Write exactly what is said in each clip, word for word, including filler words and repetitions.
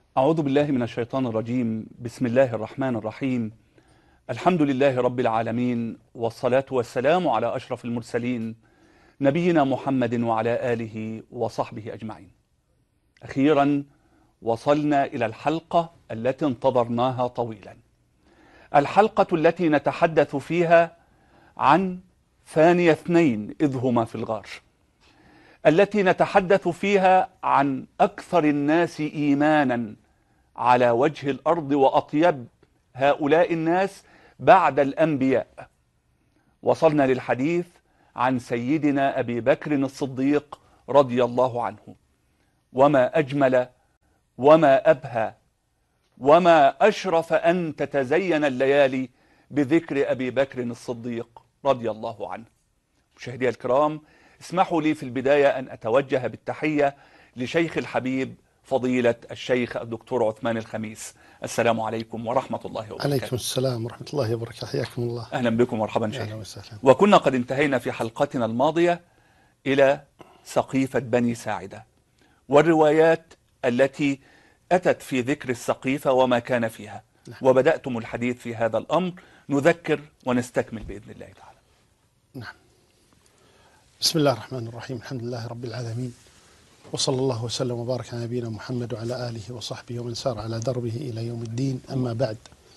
أعوذ بالله من الشيطان الرجيم. بسم الله الرحمن الرحيم. الحمد لله رب العالمين، والصلاة والسلام على أشرف المرسلين نبينا محمد وعلى آله وصحبه أجمعين. أخيرا وصلنا إلى الحلقة التي انتظرناها طويلا، الحلقة التي نتحدث فيها عن ثاني اثنين إذ هما في الغار، التي نتحدث فيها عن أكثر الناس إيمانا على وجه الأرض وأطيب هؤلاء الناس بعد الأنبياء. وصلنا للحديث عن سيدنا أبي بكر الصديق رضي الله عنه، وما أجمل وما أبهى وما أشرف أن تتزين الليالي بذكر أبي بكر الصديق رضي الله عنه. مشاهدي الكرام، اسمحوا لي في البداية أن أتوجه بالتحية لشيخ الحبيب فضيلة الشيخ الدكتور عثمان الخميس. السلام عليكم ورحمة الله وبركاته. عليكم السلام ورحمة الله وبركاته، حياكم الله. أهلا بكم ومرحبا شيخ. أهلا وسهلا. وكنا قد انتهينا في حلقتنا الماضية إلى سقيفة بني ساعدة والروايات التي أتت في ذكر السقيفة وما كان فيها. نعم. وبدأتم الحديث في هذا الأمر، نذكر ونستكمل بإذن الله تعالى. نعم. بسم الله الرحمن الرحيم، الحمد لله رب العالمين، وصلى الله وسلم وبارك على نبينا محمد وعلى آله وصحبه ومن سار على دربه إلى يوم الدين. أما بعد،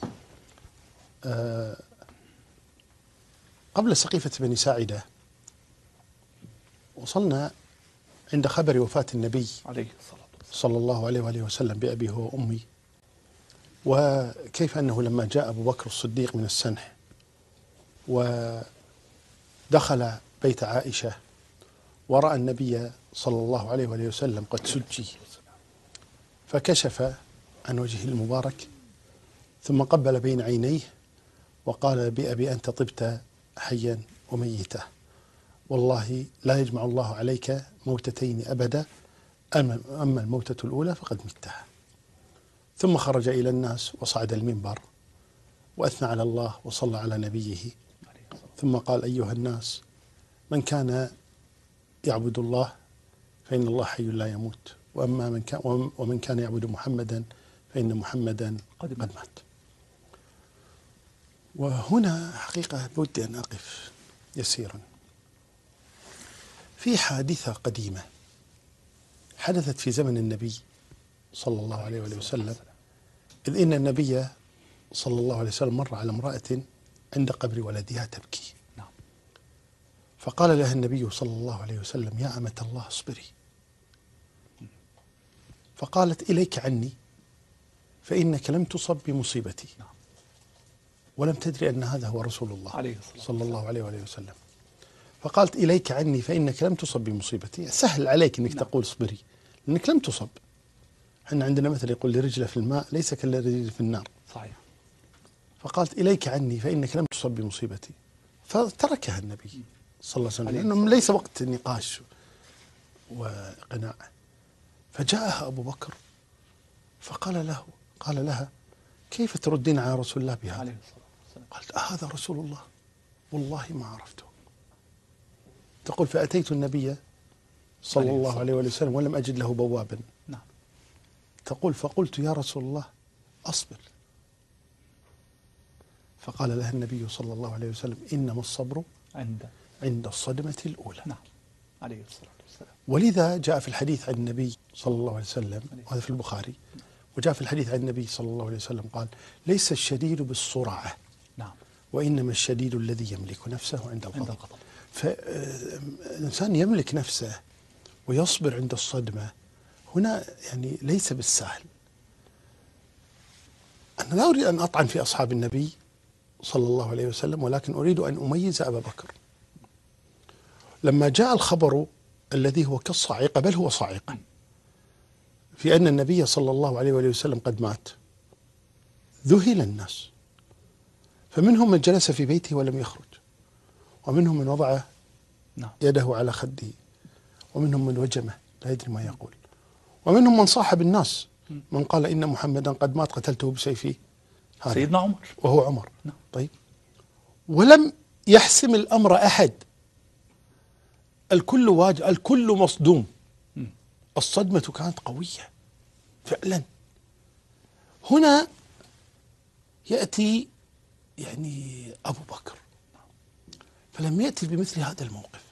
آه قبل سقيفة بني ساعدة وصلنا عند خبر وفاة النبي عليه الصلاة والسلام صلى الله عليه وآله وسلم بأبيه وأمي، وكيف أنه لما جاء أبو بكر الصديق من السنح ودخل بيت عائشة ورأى النبي صلى الله عليه وآله وسلم قد سجي، فكشف عن وجهه المبارك ثم قبل بين عينيه وقال: بأبي أنت طبت حيا وميتا، والله لا يجمع الله عليك موتتين أبدا، أما الموتة الأولى فقد متها. ثم خرج إلى الناس وصعد المنبر وأثنى على الله وصلى على نبيه، ثم قال: أيها الناس، من كان يعبد الله فإن الله حي لا يموت، وأما من كان ومن كان يعبد محمدا فإن محمدا قد مات. وهنا حقيقة بودي أن أقف يسيرا في حادثة قديمة حدثت في زمن النبي صلى الله عليه وسلم، إذ إن النبي صلى الله عليه وسلم مر على امرأة عند قبر ولدها تبكي، فقال لها النبي صلى الله عليه وسلم: يا أمة الله اصبري. فقالت: إليك عني فإنك لم تصب بمصيبتي، ولم تدري أن هذا هو رسول الله صلى الله عليه وآله وسلم. فقالت: إليك عني فإنك لم تصب بمصيبتي. سهل عليك أنك تقول اصبري لأنك لم تصب. احنا عندنا مثل يقول: لرجل في الماء ليس كالرجل في النار. صحيح. فقالت: إليك عني فإنك لم تصب بمصيبتي، فتركها النبي صلى الله عليه وسلم لأنه ليس وقت نقاش وقناع. فجاءها أبو بكر فقال له قال لها: كيف تردين على رسول الله بهذا؟ قالت: هذا رسول الله والله ما عرفته. تقول: فأتيت النبي صلى الله عليه وسلم ولم أجد له بوابا. نعم. تقول: فقلت: يا رسول الله أصبر. فقال لها النبي صلى الله عليه وسلم: إنما الصبر عند عند الصدمة الأولى. نعم. عليه الصلاة والسلام. ولذا جاء في الحديث عن النبي صلى الله عليه وسلم، وهذا في البخاري، وجاء في الحديث عن النبي صلى الله عليه وسلم قال: ليس الشديد بالسرعة، نعم، وإنما الشديد الذي يملك نفسه عند الغضب. فالإنسان يملك نفسه ويصبر عند الصدمة هنا يعني ليس بالسهل. أنا لا أريد أن أطعن في أصحاب النبي صلى الله عليه وسلم، ولكن أريد أن أميز أبا بكر. لما جاء الخبر الذي هو كالصاعقة، بل هو صاعقا، في أن النبي صلى الله عليه وسلم قد مات، ذهل الناس، فمنهم من جلس في بيته ولم يخرج، ومنهم من وضع يده على خده، ومنهم من وجمه لا يدري ما يقول، ومنهم من صاحب الناس، من قال: إن محمدا قد مات قتلته بسيفي، سيدنا عمر، وهو عمر. طيب، ولم يحسم الأمر أحد، الكل واجه، الكل مصدوم. الصدمة كانت قوية فعلا، هنا يأتي يعني أبو بكر، فلم يأتي بمثل هذا الموقف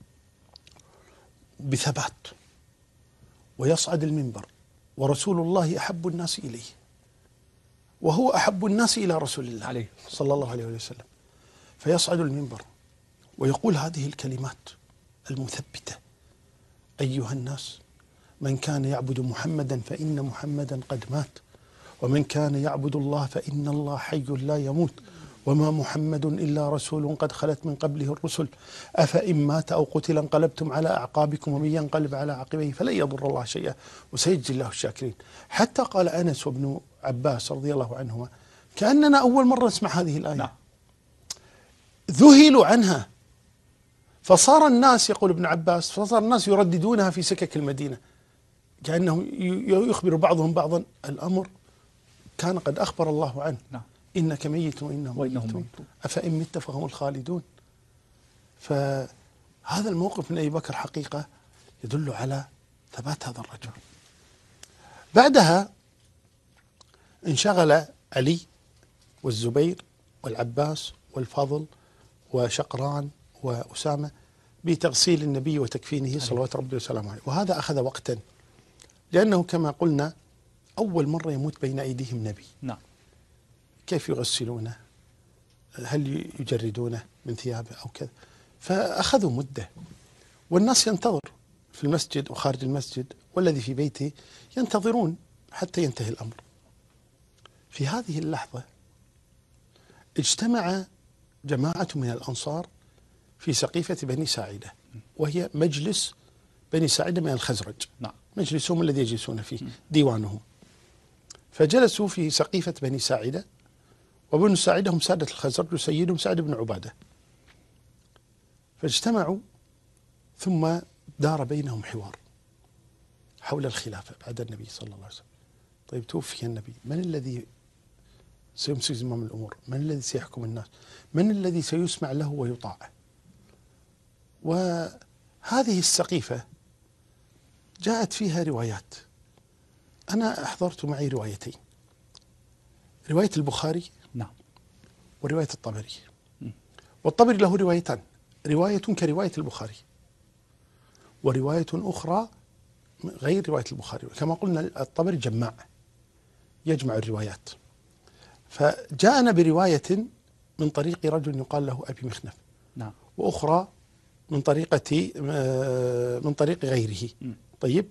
بثبات ويصعد المنبر ورسول الله أحب الناس إليه وهو أحب الناس إلى رسول الله عليه صلى الله عليه وسلم، فيصعد المنبر ويقول هذه الكلمات المثبتة: أيها الناس، من كان يعبد محمدا فإن محمدا قد مات، ومن كان يعبد الله فإن الله حي لا يموت، وما محمد إلا رسول قد خلت من قبله الرسل، أفإن مات أو قتل انقلبتم على أعقابكم ومن ينقلب على عقبيه فلن يضر الله شيئا وسيجزي الله الشاكرين. حتى قال أنس وابن عباس رضي الله عنهما: كأننا أول مرة نسمع هذه الآية. نعم. ذهلوا عنها، فصار الناس، يقول ابن عباس، فصار الناس يرددونها في سكك المدينة كأنهم يخبر بعضهم بعضا الأمر كان قد أخبر الله عنه. نعم. إنك ميت وإنهم ميتون أفإن مت فهم الخالدون. فهذا الموقف من أبي بكر حقيقة يدل على ثبات هذا الرجل. بعدها انشغل علي والزبير والعباس والفضل وشقران وأسامة بتغسيل النبي وتكفينه صلوات ربي وسلامه عليه، وهذا أخذ وقتا لأنه كما قلنا أول مرة يموت بين أيديهم نبي. نعم. كيف يغسلونه؟ هل يجردونه من ثيابه أو كذا؟ فأخذوا مدة، والناس ينتظر في المسجد وخارج المسجد والذي في بيته ينتظرون حتى ينتهي الأمر. في هذه اللحظة اجتمع جماعة من الأنصار في سقيفة بني ساعدة، وهي مجلس بني ساعدة من الخزرج. نعم. مجلسهم الذي يجلسون فيه، ديوانهم. فجلسوا في سقيفة بني ساعدة، وبنو ساعدة هم سادة الخزرج وسيدهم سعد بن عبادة. فاجتمعوا ثم دار بينهم حوار حول الخلافة بعد النبي صلى الله عليه وسلم. طيب توفي النبي، من الذي سيمسك زمام الأمور؟ من الذي سيحكم الناس؟ من الذي سيسمع له ويطاع؟ وهذه السقيفة جاءت فيها روايات. أنا أحضرت معي روايتين، رواية البخاري نعم ورواية الطبري. والطبري له روايتان، رواية كرواية البخاري ورواية أخرى غير رواية البخاري. كما قلنا الطبري جماع يجمع الروايات، فجاءنا برواية من طريق رجل يقال له أبي مخنف نعم، وأخرى من طريقة من طريق غيره. م. طيب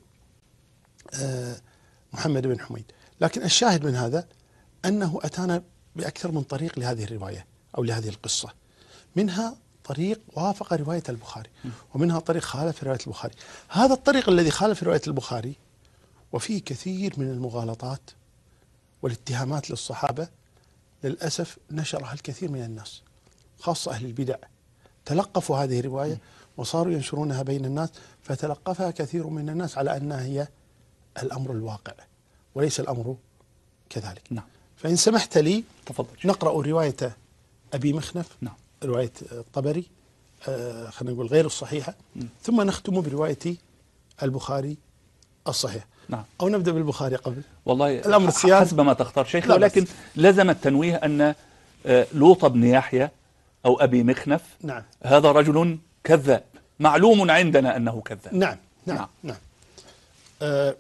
محمد بن حميد. لكن الشاهد من هذا أنه أتانا بأكثر من طريق لهذه الرواية أو لهذه القصة، منها طريق وافق رواية البخاري ومنها طريق خالف رواية البخاري. هذا الطريق الذي خالف رواية البخاري وفيه كثير من المغالطات والاتهامات للصحابة، للأسف نشرها الكثير من الناس خاصة أهل البدع، تلقفوا هذه الرواية وصاروا ينشرونها بين الناس، فتلقفها كثير من الناس على أنها هي الأمر الواقع وليس الأمر كذلك. نعم. فإن سمحت لي تفضل نقرأ رواية أبي مخنف نعم. رواية الطبري آه خلينا نقول غير الصحيحة م. ثم نختم برواية البخاري الصحيح. نعم. أو نبدأ بالبخاري قبل. والله الأمر السياسي حسب ما تختار شيخ، ولكن لزم التنويه أن لوط بن يحيى أو أبي مخنف نعم. هذا رجل كذاب معلوم عندنا أنه كذاب. نعم نعم نعم, نعم. آه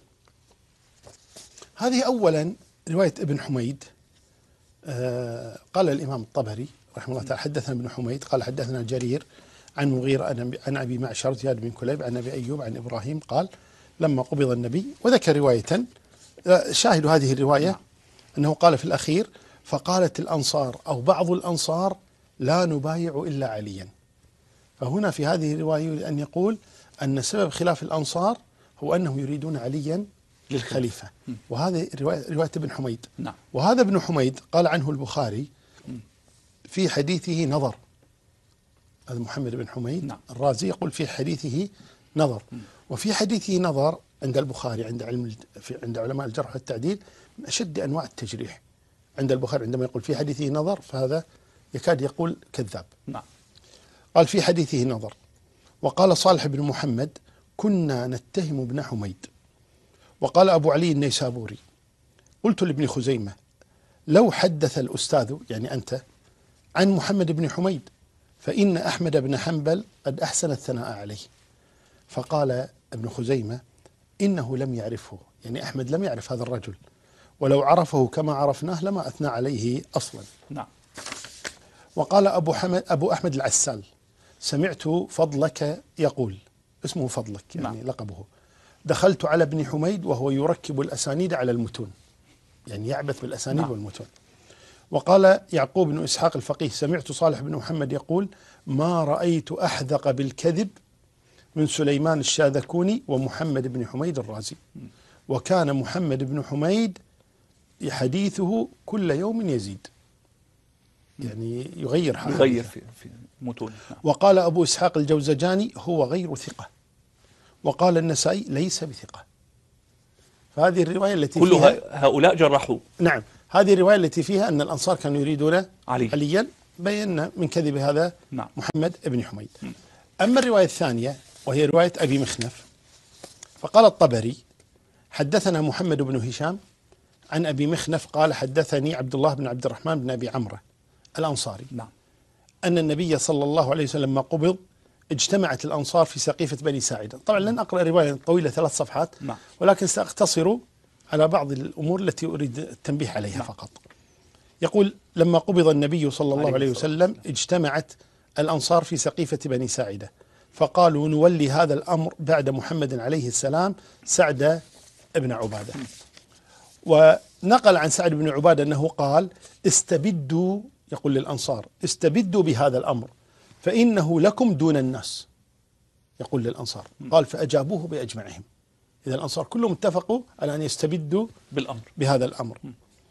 هذه أولا رواية ابن حميد. آه قال الإمام الطبري رحمه الله تعالى حدثنا ابن حميد قال حدثنا جرير عن مغيرة عن أبي معشر زياد بن كليب عن أبي أيوب عن إبراهيم قال لما قبض النبي، وذكر رواية شاهد هذه الرواية أنه قال في الأخير فقالت الأنصار أو بعض الأنصار لا نبايع إلا عليا. فهنا في هذه الرواية أن يقول أن سبب خلاف الأنصار هو أنهم يريدون عليا للخليفة، وهذه رواية, رواية ابن حميد. نعم. وهذا ابن حميد قال عنه البخاري في حديثه نظر. هذا محمد بن حميد نعم. الرازي يقول في حديثه نظر، وفي حديثه نظر عند البخاري عند علم في عند علماء الجرح والتعديل من أشد أنواع التجريح. عند البخاري عندما يقول في حديثه نظر فهذا يكاد يقول كذاب. نعم. قال في حديثه نظر. وقال صالح بن محمد كنا نتهم ابن حميد. وقال أبو علي النيسابوري قلت لابن خزيمة لو حدث الأستاذ يعني أنت عن محمد بن حميد فإن أحمد بن حنبل قد أحسن الثناء عليه. فقال ابن خزيمة إنه لم يعرفه، يعني أحمد لم يعرف هذا الرجل، ولو عرفه كما عرفناه لما أثنى عليه أصلا. نعم. وقال أبو, حمد أبو أحمد العسال سمعت فضلك يقول، اسمه فضلك يعني نعم. لقبه، دخلت على ابن حميد وهو يركب الأسانيد على المتون، يعني يعبث بالأسانيد نعم. والمتون. وقال يعقوب بن إسحاق الفقيه سمعت صالح بن محمد يقول ما رأيت أحذق بالكذب من سليمان الشاذكوني ومحمد بن حميد الرازي، وكان محمد بن حميد حديثه كل يوم يزيد، يعني يغير حاله يغير في في متون. نعم. وقال أبو إسحاق الجوزجاني هو غير ثقة، وقال النسائي ليس بثقة. فهذه الرواية التي كل فيها هؤلاء جرحوا. نعم، هذه الرواية التي فيها أن الأنصار كانوا يريدون علي. عليا بينا من كذب هذا نعم. محمد بن حميد. م. أما الرواية الثانية وهي رواية أبي مخنف، فقال الطبري حدثنا محمد بن هشام عن أبي مخنف قال حدثني عبد الله بن عبد الرحمن بن أبي عمرو الأنصاري نعم. أن النبي صلى الله عليه وسلم لما قبض اجتمعت الأنصار في سقيفة بني ساعدة. طبعا لن أقرأ رواية طويلة ثلاث صفحات نعم. ولكن سأختصر على بعض الأمور التي أريد التنبيه عليها نعم. فقط. يقول لما قبض النبي صلى الله عليه وسلم اجتمعت الأنصار في سقيفة بني ساعدة فقالوا نولي هذا الأمر بعد محمد عليه السلام سعد بن عبادة. ونقل عن سعد بن عبادة أنه قال استبدوا، يقول للأنصار استبدوا بهذا الأمر فإنه لكم دون الناس، يقول للأنصار. قال فأجابوه بأجمعهم. إذا الأنصار كلهم اتفقوا على أن يستبدوا بالأمر بهذا الأمر.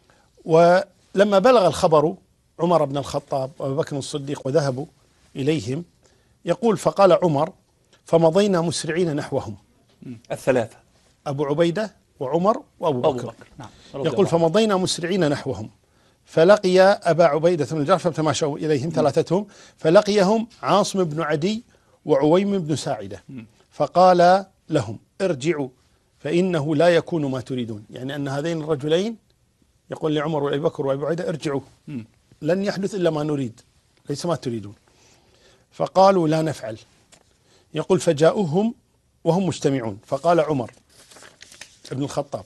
ولما بلغ الخبر عمر بن الخطاب وأبو بكر الصديق وذهبوا إليهم، يقول فقال عمر فمضينا مسرعين نحوهم، الثلاثة أبو عبيدة وعمر وأبو بكر, أبو بكر. نعم. يقول فمضينا مسرعين نحوهم فلقي أبا عبيدة بن الجراح فتماشوا إليهم ثلاثتهم، فلقيهم عاصم بن عدي وعويم بن ساعدة فقال لهم ارجعوا فإنه لا يكون ما تريدون، يعني أن هذين الرجلين يقول لعمر وأبي بكر وأبي عبيدة ارجعوا لن يحدث إلا ما نريد ليس ما تريدون. فقالوا لا نفعل. يقول فجاءوهم وهم مجتمعون فقال عمر ابن الخطاب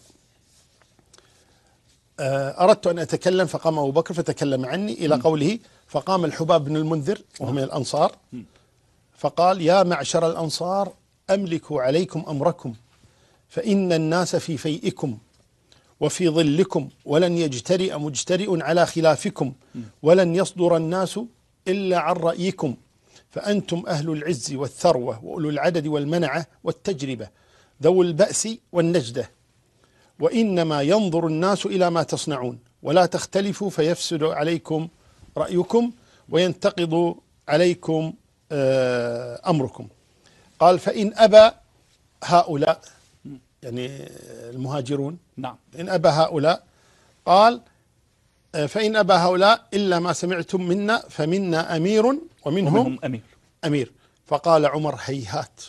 أردت أن أتكلم فقام أبو بكر فتكلم عني إلى قوله فقام الحباب بن المنذر وهو من الأنصار فقال يا معشر الأنصار أملك عليكم أمركم فإن الناس في فيئكم وفي ظلكم ولن يجترئ مجترئ على خلافكم ولن يصدر الناس إلا عن رأيكم فأنتم أهل العز والثروة وأولو العدد والمنعة والتجربة ذو البأس والنجدة، وإنما ينظر الناس إلى ما تصنعون ولا تختلفوا فيفسد عليكم رأيكم وينتقض عليكم أمركم. قال فإن أبى هؤلاء يعني المهاجرون نعم. إن أبى هؤلاء قال فإن أبى هؤلاء إلا ما سمعتم منا فمنا أمير ومنهم, ومنهم أمير. أمير. فقال عمر هيهات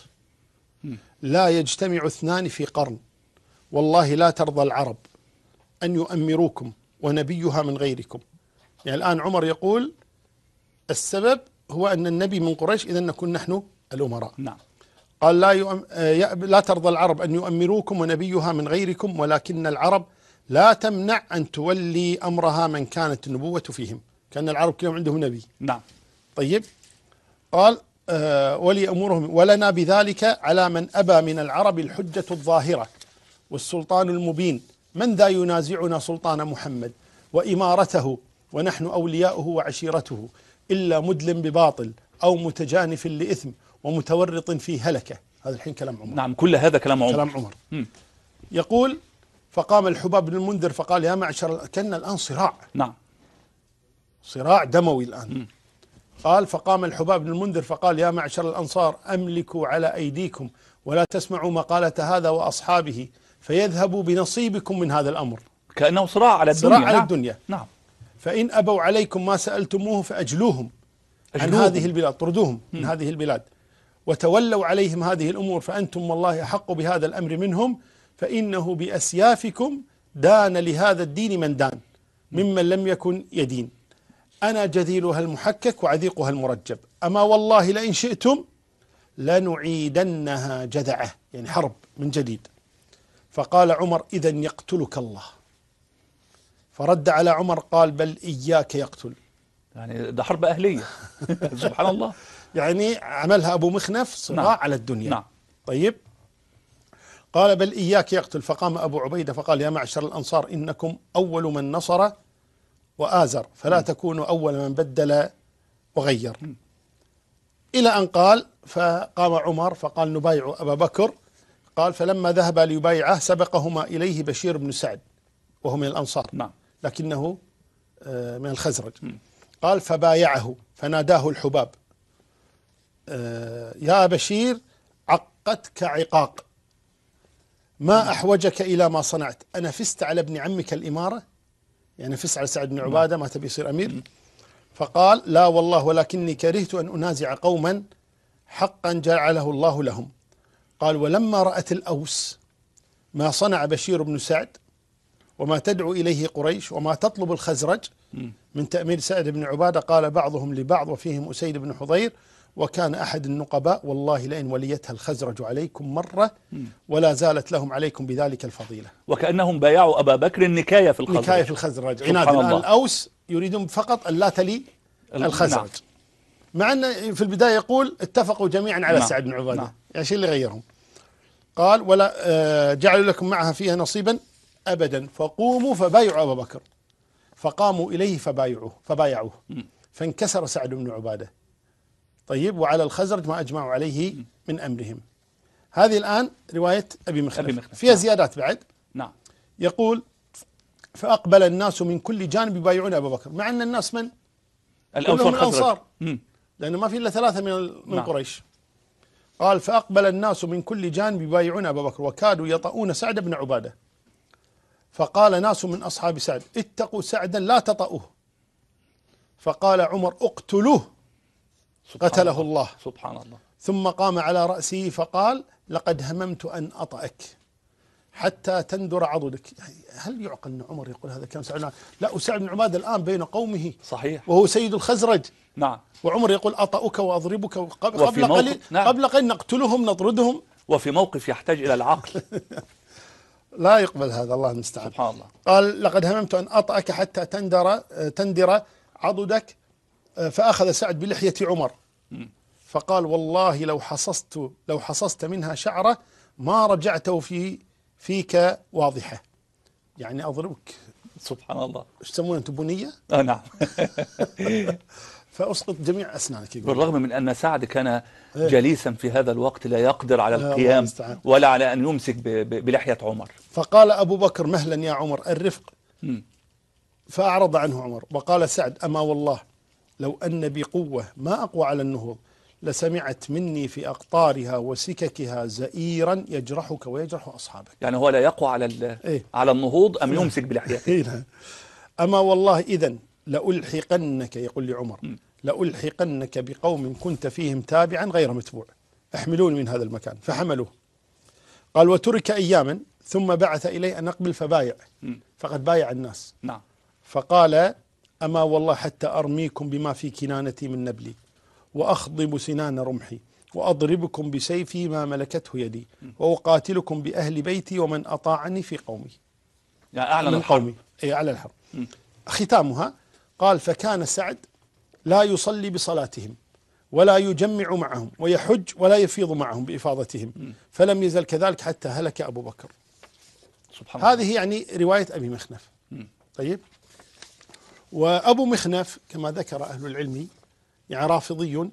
لا يجتمع اثنان في قرن والله لا ترضى العرب أن يؤمروكم ونبيها من غيركم. يعني الآن عمر يقول السبب هو أن النبي من قريش إذا نكون نحن الأمراء. نعم. قال لا يؤم... لا ترضى العرب أن يؤمروكم ونبيها من غيركم ولكن العرب لا تمنع أن تولي أمرها من كانت النبوة فيهم، كان العرب كلهم عندهم نبي. نعم. طيب قال آه ولي أمورهم ولنا بذلك على من أبى من العرب الحجة الظاهرة والسلطان المبين من ذا ينازعنا سلطان محمد وإمارته ونحن أولياؤه وعشيرته إلا مدلم بباطل أو متجانف لإثم ومتورط في هلكة. هذا الحين كلام عمر. نعم كل هذا كلام عمر. كلام عمر. م. يقول فقام الحباب بن المنذر فقال يا معشر، كان الآن صراع. نعم. صراع دموي الآن. م. قال فقام الحباب بن المنذر فقال يا معشر الأنصار أملكوا على أيديكم ولا تسمعوا مقالة هذا وأصحابه فيذهبوا بنصيبكم من هذا الأمر. كأنه صراع على الدنيا. صراع على نعم. الدنيا. نعم. فإن أبوا عليكم ما سألتموه فأجلوهم أجلوهم. عن هذه البلاد، طردوهم م. من هذه البلاد وتولوا عليهم هذه الأمور فأنتم والله أحق بهذا الأمر منهم فإنه بأسيافكم دان لهذا الدين من دان ممن لم يكن يدين، أنا جذيلها المحكك وعذيقها المرجب، أما والله لئن شئتم لنعيدنها جذعة، يعني حرب من جديد. فقال عمر إذن يقتلك الله. فرد على عمر قال بل إياك يقتل. يعني ده حرب أهلية. سبحان الله. يعني عملها أبو مخنف صراع نعم. على الدنيا. نعم. طيب، قال بل إياك يقتل. فقام أبو عبيدة فقال يا معشر الأنصار إنكم أول من نصر وآزر، فلا م. تكونوا أول من بدل وغير. م. إلى أن قال فقام عمر فقال نبايع أبا بكر. قال فلما ذهب ليبايعه سبقهما إليه بشير بن سعد وهو من الأنصار نعم. لكنه من الخزرج. م. قال فبايعه فناداه الحباب يا بشير عقدتك عقاق، ما أحوجك إلى ما صنعت، أنا فزت على ابن عمك الإمارة، يعني فزت على سعد بن عبادة ما تبي يصير أمير. فقال لا والله ولكني كرهت أن أنازع قوما حقا جعله الله لهم. قال ولما رأت الأوس ما صنع بشير بن سعد وما تدعو إليه قريش وما تطلب الخزرج من تأمير سعد بن عبادة، قال بعضهم لبعض وفيهم أسيد بن حضير وكان أحد النقباء والله لئن وليتها الخزرج عليكم مرة ولا زالت لهم عليكم بذلك الفضيلة. وكأنهم بايعوا أبا بكر النكاية في الخزرج. نكاية في الخزرج عناد. الآن الأوس يريدون فقط أن لا تلي الخزرج. نعم. مع أن في البداية يقول اتفقوا جميعا على نعم. سعد بن عبادة. نعم. يعني شيء اللي غيرهم. قال ولا آه جعلوا لكم معها فيها نصيبا أبدا، فقوموا فبايعوا أبا بكر. فقاموا إليه فبايعوه فبايعوه فانكسر سعد بن عبادة. طيب، وعلى الخزرج ما أجمعوا عليه من أمرهم. هذه الآن رواية أبي مخنف فيها نعم. زيادات بعد. نعم. يقول فأقبل الناس من كل جانب يبايعون أبا بكر، مع أن الناس من الأنصار لأنه ما في إلا ثلاثة من, من نعم. قريش. قال فأقبل الناس من كل جانب يبايعون أبا بكر وكادوا يطؤون سعد بن عبادة. فقال ناس من أصحاب سعد اتقوا سعدا لا تطؤوه. فقال عمر اقتلوه قتله الله. الله سبحان الله. ثم قام على رأسه فقال لقد هممت أن أطأك حتى تندر عضدك. هل يعقل أن عمر يقول هذا كلام سعد؟ لا، وسعد بن عبادة الآن بين قومه صحيح وهو سيد الخزرج. نعم. وعمر يقول أطأك وأضربك قبل قليل نعم. قبل قليل نقتلهم نطردهم، وفي موقف يحتاج إلى العقل. لا يقبل هذا، الله المستعان. سبحان الله. قال لقد هممت أن أطأك حتى تندر تندر عضدك. فأخذ سعد بلحية عمر فقال والله لو حصصت لو حصصت منها شعرة ما رجعته في فيك واضحة، يعني أضربك. سبحان الله. ايش تسمونه انتم بنية؟ اه نعم. فأسقط جميع أسنانك. بالرغم من أن سعد كان جليسا في هذا الوقت لا يقدر على القيام ولا على أن يمسك بلحية عمر. فقال أبو بكر مهلا يا عمر الرفق. م. فأعرض عنه عمر وقال سعد أما والله لو أن بقوة ما أقوى على النهوض لسمعت مني في أقطارها وسككها زئيرا يجرحك ويجرح أصحابك. يعني هو لا يقوى على إيه؟ على النهوض أم يمسك بلحيته. أما والله إذن لألحقنك، يقول لعمر لألحقنك بقوم كنت فيهم تابعا غير متبوع، احملوني من هذا المكان. فحملوه. قال وترك أياما ثم بعث إليه أن أقبل فبايع، فقد بايع الناس. نعم. فقال أما والله حتى أرميكم بما في كنانتي من نبلي وأخضب سنان رمحي وأضربكم بسيفي ما ملكته يدي وأقاتلكم بأهل بيتي ومن أطاعني في قومي. يعني أعلن الحرب. أي أعلن الحرب. ختامها قال فكان سعد لا يصلي بصلاتهم ولا يجمع معهم ويحج ولا يفيض معهم بإفاضتهم، فلم يزل كذلك حتى هلك أبو بكر. سبحان هذه الله. يعني رواية أبي مخنف. طيب، وأبو مخنف كما ذكر أهل العلم يعني رافضي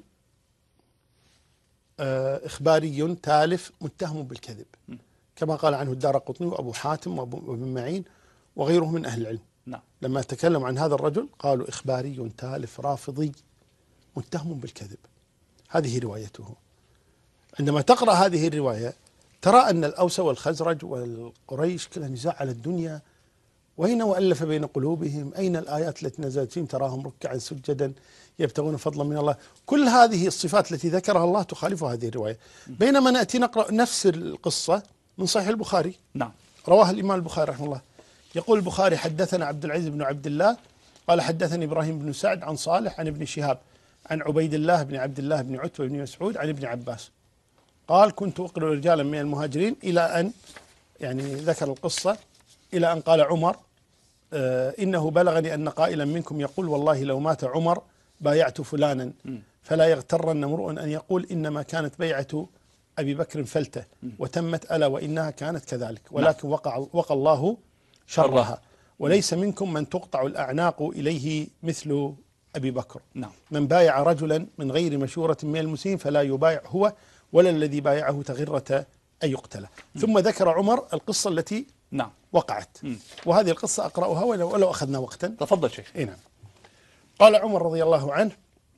إخباري تالف متهم بالكذب كما قال عنه الدارقطني وأبو حاتم وابن معين وغيره من أهل العلم. نعم. لما تكلم عن هذا الرجل قالوا إخباري تالف رافضي متهم بالكذب. هذه روايته. عندما تقرأ هذه الرواية ترى أن الأوس والخزرج والقريش كلها نزاع على الدنيا، وأين وألف بين قلوبهم، أين الآيات التي نزلت فيهم تراهم ركعا سجدا يبتغون فضلا من الله. كل هذه الصفات التي ذكرها الله تخالف هذه الرواية. بينما نأتي نقرأ نفس القصة من صحيح البخاري. نعم. رواها الإمام البخاري رحمه الله، يقول البخاري حدثنا عبد العزيز بن عبد الله قال حدثني إبراهيم بن سعد عن صالح عن ابن شهاب عن عبيد الله بن عبد الله بن عتبة بن مسعود عن ابن عباس قال كنت أقرأ رجالا من المهاجرين إلى أن يعني ذكر القصة إلى أن قال عمر آه إنه بلغني أن قائلا منكم يقول والله لو مات عمر بايعت فلانا فلا يغترن امرؤ أن يقول إنما كانت بيعة أبي بكر فلتة وتمت ألا وإنها كانت كذلك ولكن وقع, وقع الله شرها وليس منكم من تقطع الأعناق إليه مثل أبي بكر نعم. من بايع رجلا من غير مشورة من المسلمين فلا يبايع هو ولا الذي بايعه تغرة أن يقتل. ثم ذكر عمر القصة التي نعم. وقعت م. وهذه القصة أقرأها ولو, ولو أخذنا وقتا. تفضل شيخ. نعم. قال عمر رضي الله عنه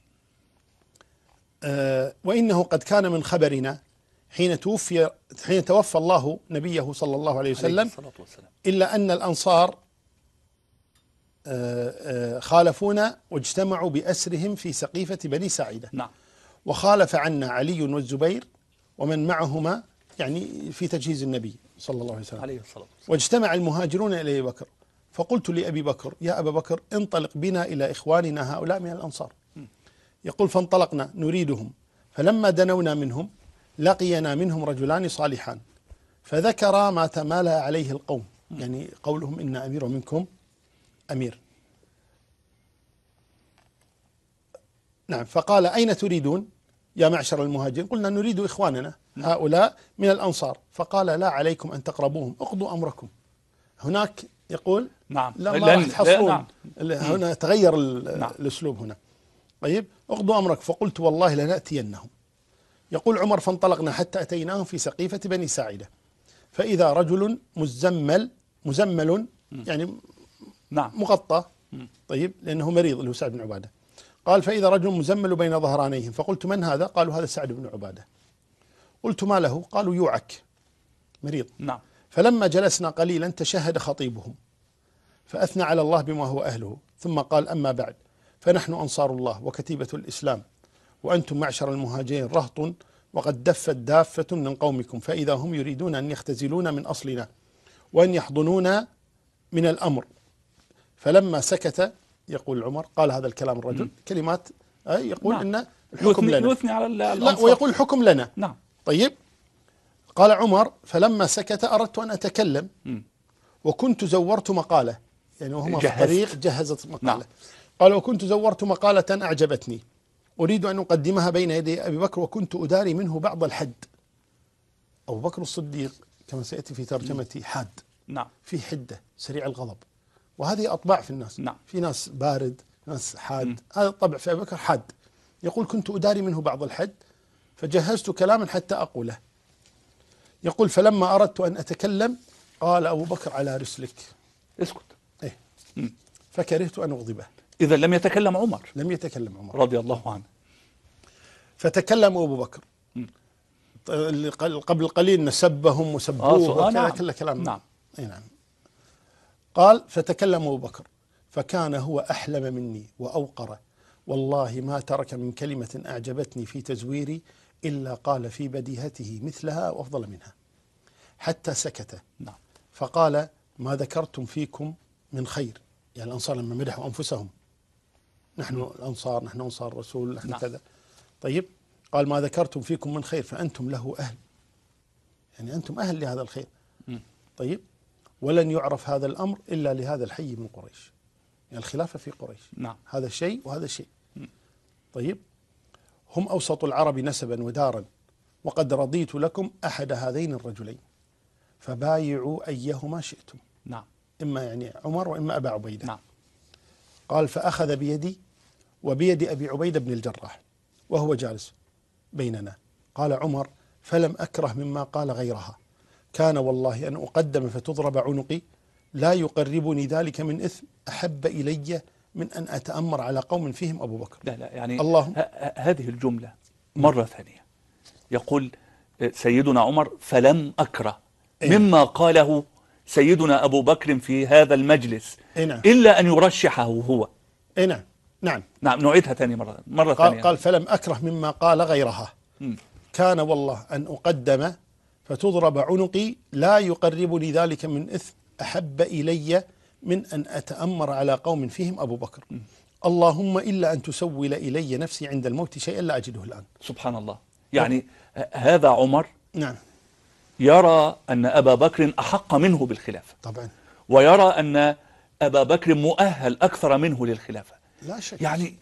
آه وإنه قد كان من خبرنا حين توفي حين توفى الله نبيه صلى الله عليه وسلم إلا أن الأنصار آه آه خالفونا واجتمعوا بأسرهم في سقيفة بني ساعدة. نعم. وخالف عنا علي والزبير ومن معهما يعني في تجهيز النبي صلى الله عليه وسلم عليه الصلاة والسلام. واجتمع المهاجرون إلى أبي بكر فقلت لأبي بكر يا أبا بكر انطلق بنا إلى إخواننا هؤلاء من الأنصار. يقول فانطلقنا نريدهم فلما دنونا منهم لقينا منهم رجلان صالحان فذكر ما تمالى عليه القوم يعني قولهم إن أمير منكم أمير. نعم. فقال أين تريدون يا معشر المهاجرين؟ قلنا نريد إخواننا هؤلاء من الأنصار. فقال لا عليكم أن تقربوهم اقضوا أمركم. هناك يقول نعم. لا ما راح تحصلون. نعم. هنا تغير نعم. الأسلوب هنا. طيب اقضوا أمرك. فقلت والله لنأتينهم. يقول عمر فانطلقنا حتى أتيناهم في سقيفة بني ساعدة فإذا رجل مزمل مزمل يعني نعم. مغطى. طيب لأنه مريض اللي هو سعد بن عبادة. قال فإذا رجل مزمل بين ظهرانيهم فقلت من هذا؟ قالوا هذا سعد بن عبادة. قلت ما له؟ قالوا يوعك مريض. نعم. فلما جلسنا قليلا تشهد خطيبهم فأثنى على الله بما هو أهله ثم قال أما بعد فنحن أنصار الله وكتيبة الإسلام وأنتم معشر المهاجرين رهط وقد دفت دافة من قومكم فإذا هم يريدون أن يختزلون من أصلنا وأن يحضنونا من الأمر. فلما سكت يقول عمر قال هذا الكلام الرجل م. كلمات أي يقول نعم. إن الحكم لنا يثني على لا ويقول الحكم لنا. نعم. طيب قال عمر فلما سكت أردت أن أتكلم م. وكنت زورت مقالة يعني وهم في الطريق جهزت مقالة. نعم. قال وكنت زورت مقالة أعجبتني أريد أن أقدمها بين يدي أبي بكر وكنت أداري منه بعض الحد. أبو بكر الصديق كما سيأتي في ترجمتي حاد. نعم. في حدة سريع الغضب وهذه أطباع في الناس. نعم. في ناس بارد ناس حاد م. هذا الطبع في أبي بكر حاد. يقول كنت أداري منه بعض الحد فجهزت كلاما حتى أقوله. يقول فلما أردت أن أتكلم قال أبو بكر على رسلك اسكت. إيه؟ فكرهت أن أغضبه. إذا لم يتكلم عمر لم يتكلم عمر رضي الله عنه. فتكلم أبو بكر م. قبل قليل نسبهم وسبوه آه نعم. كل كلام. نعم. أي نعم. قال فتكلم أبو بكر فكان هو أحلم مني وأوقر والله ما ترك من كلمة أعجبتني في تزويري إلا قال في بديهته مثلها وأفضل منها حتى سكت. نعم. فقال ما ذكرتم فيكم من خير يعني الأنصار لما مدحوا أنفسهم نحن م. الأنصار نحن أنصار الرسول نحن نعم. كذا. طيب قال ما ذكرتم فيكم من خير فأنتم له أهل يعني أنتم أهل لهذا الخير. م. طيب ولن يعرف هذا الأمر إلا لهذا الحي من قريش يعني الخلافة في قريش. نعم. هذا الشيء وهذا الشيء. طيب هم أوسط العرب نسبا ودارا وقد رضيت لكم أحد هذين الرجلين فبايعوا أيهما شئتم. نعم. إما يعني عمر وإما أبا عبيدة. نعم. قال فأخذ بيدي وبيد أبي عبيدة بن الجراح وهو جالس بيننا. قال عمر فلم أكره مما قال غيرها كان والله أن أقدم فتضرب عنقي لا يقربني ذلك من إثم أحب إلي من أن أتأمر على قوم فيهم أبو بكر. لا لا يعني الله هذه الجملة مرة ثانية يقول سيدنا عمر فلم أكره إيه؟ مما قاله سيدنا أبو بكر في هذا المجلس إيه نعم. إلا أن يرشحه هو. إيه نعم. نعم. نعم نعيدها ثانية مرة مرة قال ثانية. قال فلم أكره مما قال غيرها م. كان والله أن أقدم فتضرب عنقي لا يقربني ذلك من إثم أحب إلي من أن أتأمر على قوم فيهم أبو بكر. اللهم إلا أن تسول إلي نفسي عند الموت شيئا لا أجده الآن. سبحان الله. يعني هذا عمر نعم يرى أن أبا بكر أحق منه بالخلافة طبعا، ويرى أن أبا بكر مؤهل أكثر منه للخلافة. لا شك. يعني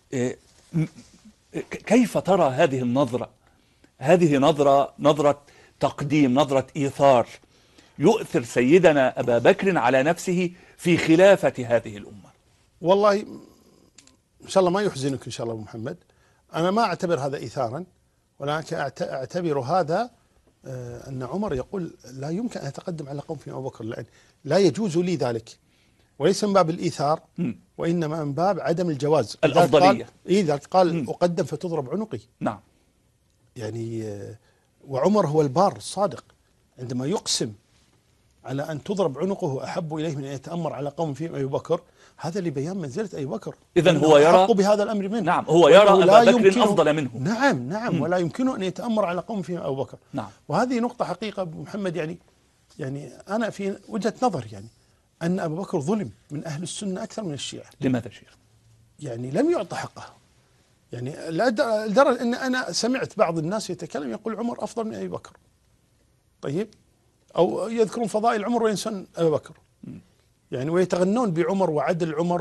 كيف ترى هذه النظرة؟ هذه نظرة نظرة تقديم، نظرة إيثار، يؤثر سيدنا أبا بكر على نفسه في خلافة هذه الأمة. والله إن شاء الله ما يحزنك إن شاء الله أبو محمد، أنا ما أعتبر هذا إيثارا، ولكن أعتبر هذا أن عمر يقول لا يمكن أن أتقدم على قوم في أبو بكر، لأن لا يجوز لي ذلك، وليس من باب الإيثار وإنما من باب عدم الجواز، الأفضلية. إذا قال م. أقدم فتضرب عنقي. نعم. يعني وعمر هو البار الصادق عندما يقسم على أن تضرب عنقه أحب إليه من أن يتأمر على قوم فيهم أبي بكر، هذا لبيان منزلة أبي بكر. إذن هو يرى أحق بهذا الأمر منه. نعم، هو يرى أبا بكر أفضل منه. نعم نعم م. ولا يمكنه أن يتأمر على قوم فيهم أبو بكر. نعم. وهذه نقطة حقيقة أبو محمد، يعني يعني أنا في وجهة نظر يعني أن أبا بكر ظلم من أهل السنة أكثر من الشيعة. لماذا شيخ؟ يعني لم يعطى حقه، يعني لدرجة أن أنا سمعت بعض الناس يتكلم يقول عمر أفضل من أبي بكر. طيب، أو يذكرون فضائل عمر وينسون أبي بكر، يعني ويتغنون بعمر وعدل عمر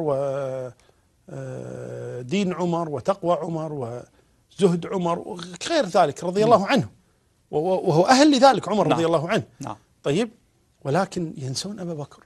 ودين عمر وتقوى عمر وزهد عمر وغير ذلك رضي الله عنه، وهو أهل لذلك عمر رضي الله عنه. نعم. طيب، ولكن ينسون أبا بكر.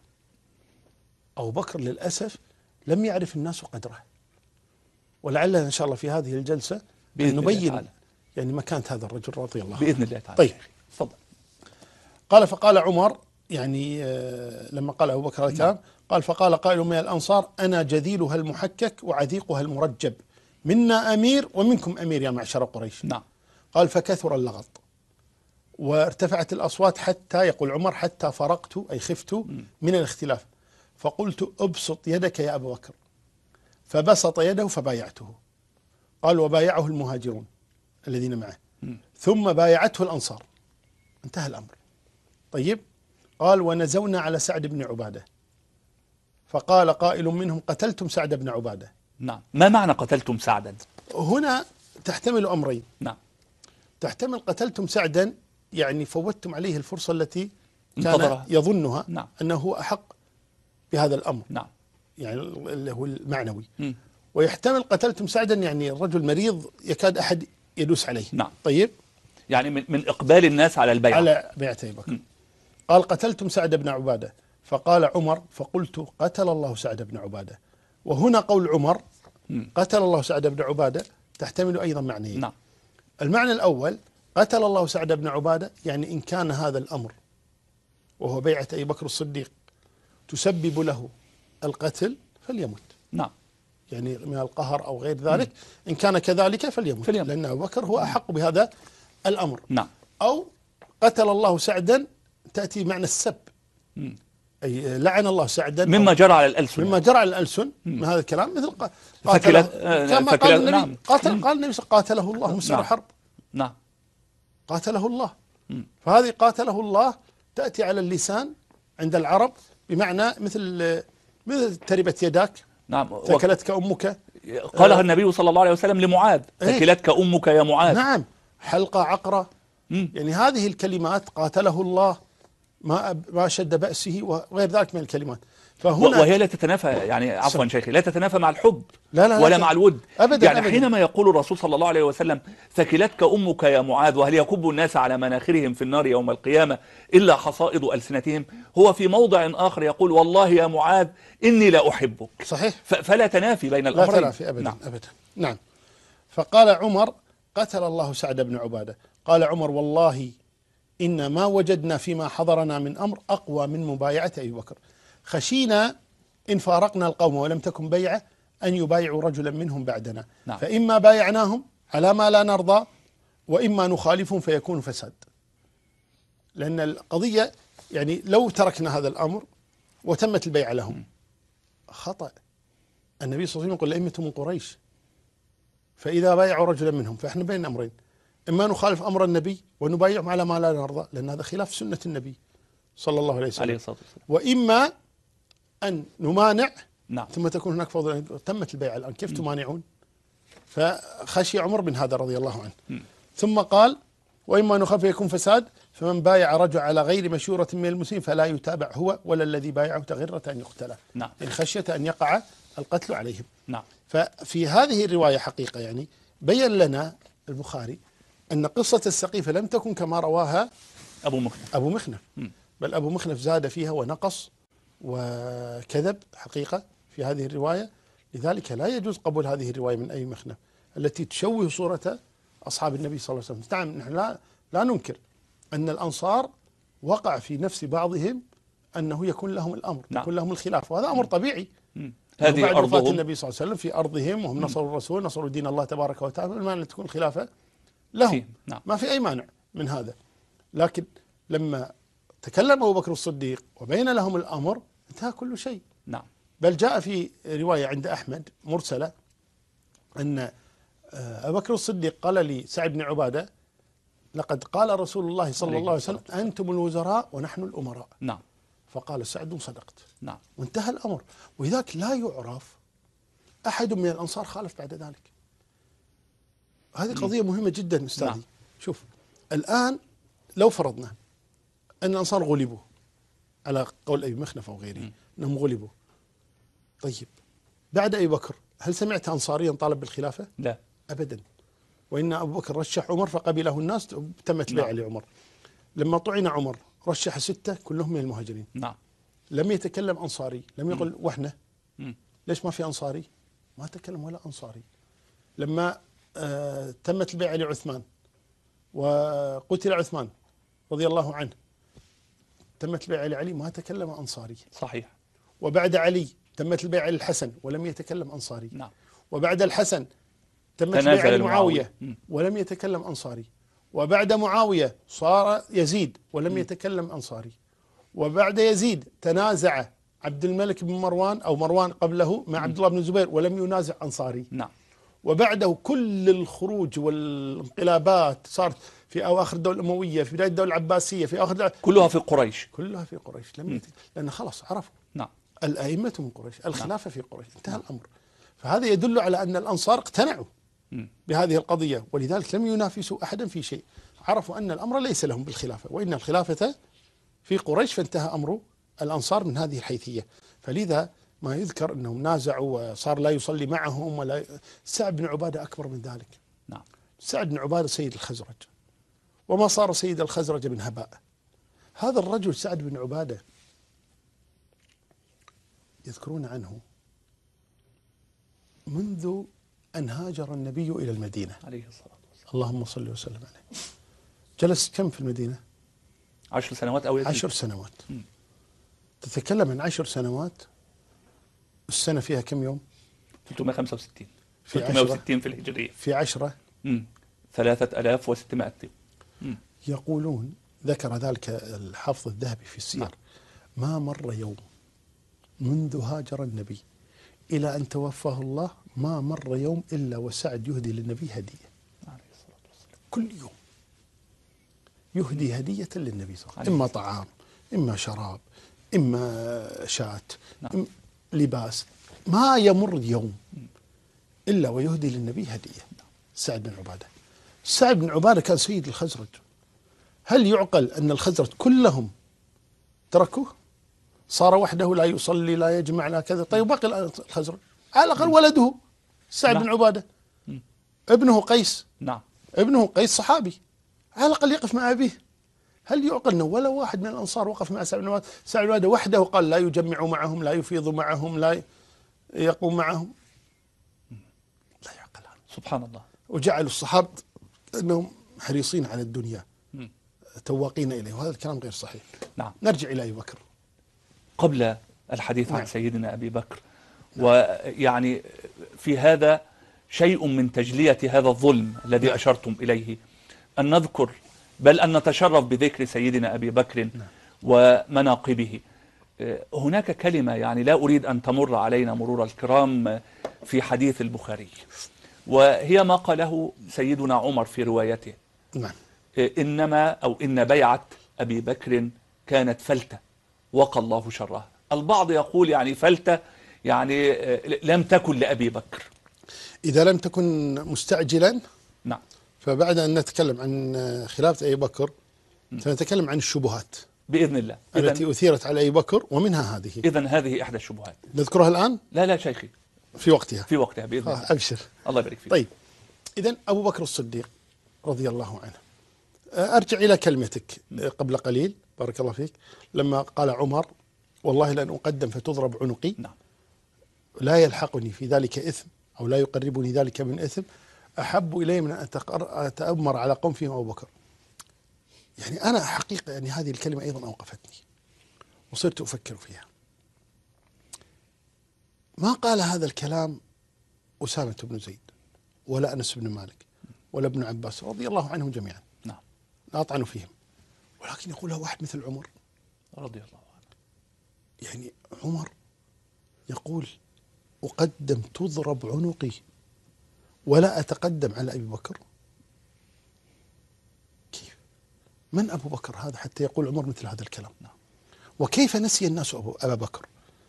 أبو بكر للأسف لم يعرف الناس قدره، ولعلنا إن شاء الله في هذه الجلسة نبين يعني مكانة هذا الرجل رضي الله عنه بإذن الله تعالى. طيب، تفضل. قال فقال عمر، يعني لما قال أبو بكر الكلام، قال فقال قائل من الأنصار أنا جذيلها المحكك وعذيقها المرجب، منا أمير ومنكم أمير يا معشر قريش. نعم. قال فكثر اللغط وارتفعت الأصوات حتى، يقول عمر، حتى فرقت أي خفت من الاختلاف، فقلت أبسط يدك يا أبا بكر، فبسط يده فبايعته. قال وبايعه المهاجرون الذين معه، ثم بايعته الأنصار، انتهى الأمر. طيب، قال ونزونا على سعد بن عبادة، فقال قائل منهم قتلتم سعد بن عبادة. نعم. ما معنى قتلتم سعدا؟ هنا تحتمل أمرين. نعم. تحتمل قتلتم سعدا يعني فوتتم عليه الفرصة التي كان انتظرها. يظنها. نعم. أنه هو أحق بهذا الأمر. نعم. يعني اللي هو المعنوي. م. ويحتمل قتلتم سعدا يعني الرجل مريض يكاد أحد يدوس عليه. نعم. طيب، يعني من, من إقبال الناس على البيعة، على بيعة أبي بكر. قال قتلتم سعد بن عبادة، فقال عمر فقلت قتل الله سعد بن عبادة. وهنا قول عمر م. قتل الله سعد بن عبادة تحتمل أيضا معنيين. نعم. المعنى الأول قتل الله سعد بن عبادة، يعني إن كان هذا الأمر وهو بيعة أبي بكر الصديق تسبب له القتل فليمت. نعم. يعني من القهر أو غير ذلك، إن كان كذلك فليمت, فليمت. لأن أبو بكر هو أحق بهذا الأمر. نعم. أو قتل الله سعدا تأتي معنى السب، م. أي لعن الله سعدا، مما جرى على الألسن، مما جرى على الألسن من هذا الكلام، مثل قاتله كما قال النبي نعم. قاتل قال النبي قاتله الله مسر نعم. حرب. نعم. قاتله الله. م. فهذه قاتله الله تأتي على اللسان عند العرب بمعنى مثل مثل تربت يداك. نعم. ثكلتك أمك، قالها النبي صلى الله عليه وسلم لمعاذ، ثكلتك أمك يا معاذ. نعم. حلقة عقرة، يعني هذه الكلمات قاتله الله ما ما شد بأسه وغير ذلك من الكلمات. فهنا وهي لا تتنافى، يعني عفوا شيخي، لا تتنافى مع الحب لا لا ولا لا مع الود أبدا. يعني أبدا. حينما يقول الرسول صلى الله عليه وسلم ثكلتك أمك يا معاذ، وهل يكب الناس على مناخرهم في النار يوم القيامة إلا حصائد ألسنتهم، هو في موضع آخر يقول والله يا معاذ إني لا أحبك. صحيح. فلا تنافي بين الأمرين. لا تنافي أبدا. نعم. أبدا. نعم. فقال عمر قتل الله سعد بن عبادة. قال عمر والله إن ما وجدنا فيما حضرنا من أمر أقوى من مبايعة أبي بكر، خشينا إن فارقنا القوم ولم تكن بيعة أن يبايعوا رجلا منهم بعدنا. نعم. فإما بايعناهم على ما لا نرضى وإما نخالفهم فيكون فساد. لأن القضية يعني لو تركنا هذا الأمر وتمت البيعة لهم خطأ. النبي صلى الله عليه وسلم يقول الأئمة من قريش، فإذا بايعوا رجلا منهم فإحنا بين أمرين، إما نخالف أمر النبي ونبايعهم على ما لا نرضى، لأن هذا خلاف سنة النبي صلى الله عليه وسلم عليه الصلاة والسلام. وإما أن نمانع نعم. ثم تكون هناك فوضى. تمت البيعة الآن كيف م. تمانعون؟ فخشي عمر بن هذا رضي الله عنه م. ثم قال وإما نخاف يكون فساد فمن بايع رجل على غير مشورة من المسلمين فلا يتابع هو ولا الذي بايعه تغرة أن يقتله. نعم. إن خشية أن يقع القتل عليهم. نعم. ففي هذه الرواية حقيقة يعني بين لنا البخاري أن قصة السقيفة لم تكن كما رواها أبو مخنف أبو مخنف بل أبو مخنف زاد فيها ونقص وكذب حقيقة في هذه الرواية. لذلك لا يجوز قبول هذه الرواية من أي مخنف التي تشوه صورة أصحاب النبي صلى الله عليه وسلم. نعم نحن لا, لا ننكر أن الأنصار وقع في نفس بعضهم أنه يكون لهم الأمر نعم. يكون لهم الخلاف وهذا أمر طبيعي. هذه بعد أرضهم. وفاة النبي صلى الله عليه وسلم في أرضهم وهم نصروا الرسول نصروا دين الله تبارك وتعالى المانع تكون الخلافة لهم نعم. ما في أي مانع من هذا. لكن لما تكلم أبو بكر الصديق وبين لهم الأمر انتهى كل شيء. نعم. بل جاء في رواية عند أحمد مرسلة أن أبو بكر الصديق قال لي سعد بن عبادة لقد قال رسول الله صلى الله عليه وسلم أنتم الوزراء ونحن الأمراء. نعم. فقال سعد صدقت. نعم. وانتهى الأمر. ولذلك لا يعرف أحد من الأنصار خالف بعد ذلك. هذه قضية مهمة جدا أستاذي. نعم. شوف الآن لو فرضنا أن الأنصار غلبوا على قول أبي مخنف أو غيره أنهم غلبوا طيب بعد أبي بكر هل سمعت أنصاريا طالب بالخلافة؟ لا أبدا. وإن أبو بكر رشح عمر فقبله الناس تمت بيعة لعمر. لما طعن عمر رشح ستة كلهم من المهاجرين. نعم. لم يتكلم أنصاري لم يقل وحنا مم. ليش ما في أنصاري؟ ما تكلم ولا أنصاري. لما آه تمت البيعة لعثمان وقتل عثمان رضي الله عنه تمت البيعة لعلي ما تكلم أنصاري. صحيح. وبعد علي تمت البيعة للحسن ولم يتكلم أنصاري. نعم. وبعد الحسن تمت البيعة لمعاوية ولم يتكلم أنصاري. وبعد معاوية صار يزيد ولم م. يتكلم أنصاري. وبعد يزيد تنازع عبد الملك بن مروان أو مروان قبله مع م. عبد الله بن الزبير ولم ينازع أنصاري. نعم. وبعده كل الخروج والانقلابات صارت في أواخر الدولة الأموية في بداية الدولة العباسية في آخر الدولة كلها في قريش. كلها في قريش لم يت... لأن خلاص عرفوا. نعم. الأئمة من قريش الخلافة نعم. في قريش انتهى نعم. الأمر. فهذا يدل على أن الأنصار اقتنعوا م. بهذه القضية ولذلك لم ينافسوا أحدا في شيء. عرفوا أن الأمر ليس لهم بالخلافة وإن الخلافة في قريش فانتهى أمر الأنصار من هذه الحيثية. فلذا ما يذكر أنهم نازعوا وصار لا يصلي معهم ولا. سعد بن عبادة أكبر من ذلك. نعم. سعد بن عبادة سيد الخزرج وما صار سيد الخزرج من هباء. هذا الرجل سعد بن عبادة يذكرون عنه منذ أن هاجر النبي إلى المدينة عليه الصلاة والسلام اللهم صل وسلم عليه. جلس كم في المدينة؟ عشر سنوات أو يزيد. عشر سنوات. م. تتكلم عن عشر سنوات السنة فيها كم يوم؟ ثلاثمائة وخمسة وستين في ثلاثمائة وستين في الهجرية. في عشرة مم. ثلاثة آلاف وستمائة يوم. يقولون ذكر ذلك الحافظ الذهبي في السير. نعم. ما مر يوم منذ هاجر النبي إلى أن توفاه الله ما مر يوم إلا وسعد يهدي للنبي هدية عليه الصلاة والسلام. كل يوم يهدي هدية للنبي صلى الله عليه وسلم. إما طعام إما شراب إما شاة. نعم. إما لباس. ما يمر يوم إلا ويهدي للنبي هدية. سعد بن عبادة. سعد بن عبادة كان سيد الخزرج. هل يعقل أن الخزرج كلهم تركوه صار وحده لا يصلي لا يجمع لا كذا؟ طيب باقي الخزرج على الأقل ولده سعد نعم. بن عبادة م. ابنه قيس. نعم. ابنه قيس صحابي على الأقل يقف مع أبيه. هل يعقل أنه ولا واحد من الأنصار وقف مع سعد بن عبادة؟ سعد بن عبادة وحده قال لا يجمع معهم لا يفيض معهم لا يقوم معهم. لا يعقل هذا. سبحان الله. وجعلوا الصحابة أنهم حريصين على الدنيا م. تواقين إليه وهذا الكلام غير صحيح. نعم. نرجع إلى أبي بكر. قبل الحديث نعم. عن سيدنا أبي بكر نعم. ويعني في هذا شيء من تجلية هذا الظلم الذي نعم. أشرتم إليه أن نذكر بل أن نتشرف بذكر سيدنا أبي بكر نعم. ومناقبه. هناك كلمة يعني لا أريد أن تمر علينا مرور الكرام في حديث البخاري وهي ما قاله سيدنا عمر في روايته. نعم. إنما أو إن بيعة أبي بكر كانت فلتة وقى الله شرها. البعض يقول يعني فلتة يعني لم تكن لأبي بكر. إذا لم تكن مستعجلا نعم. فبعد أن نتكلم عن خلافة أبي بكر سنتكلم عن الشبهات بإذن الله التي أثيرت على أبي بكر، ومنها هذه. إذن هذه إحدى الشبهات نذكرها الآن؟ لا لا شيخي، في وقتها في وقتها بإذن الله. أبشر. الله يبارك فيك. طيب، إذن أبو بكر الصديق رضي الله عنه، أرجع إلى كلمتك قبل قليل بارك الله فيك لما قال عمر: والله لن أقدم فتضرب عنقي. نعم. لا يلحقني في ذلك إثم أو لا يقربني ذلك من إثم أحب إلي من أن أتأمر على قوم فيهم أبو بكر. يعني أنا حقيقة يعني هذه الكلمة أيضا أوقفتني وصرت أفكر فيها. ما قال هذا الكلام أسامة بن زيد ولا أنس بن مالك ولا ابن عباس رضي الله عنهم جميعا، نعم، لا أطعن فيهم، ولكن يقولها واحد مثل عمر رضي الله عنه. يعني عمر يقول: أقدم تضرب عنقي ولا أتقدم على أبي بكر. كيف؟ من أبو بكر هذا حتى يقول عمر مثل هذا الكلام؟ نعم. وكيف نسي الناس أبو أبا بكر؟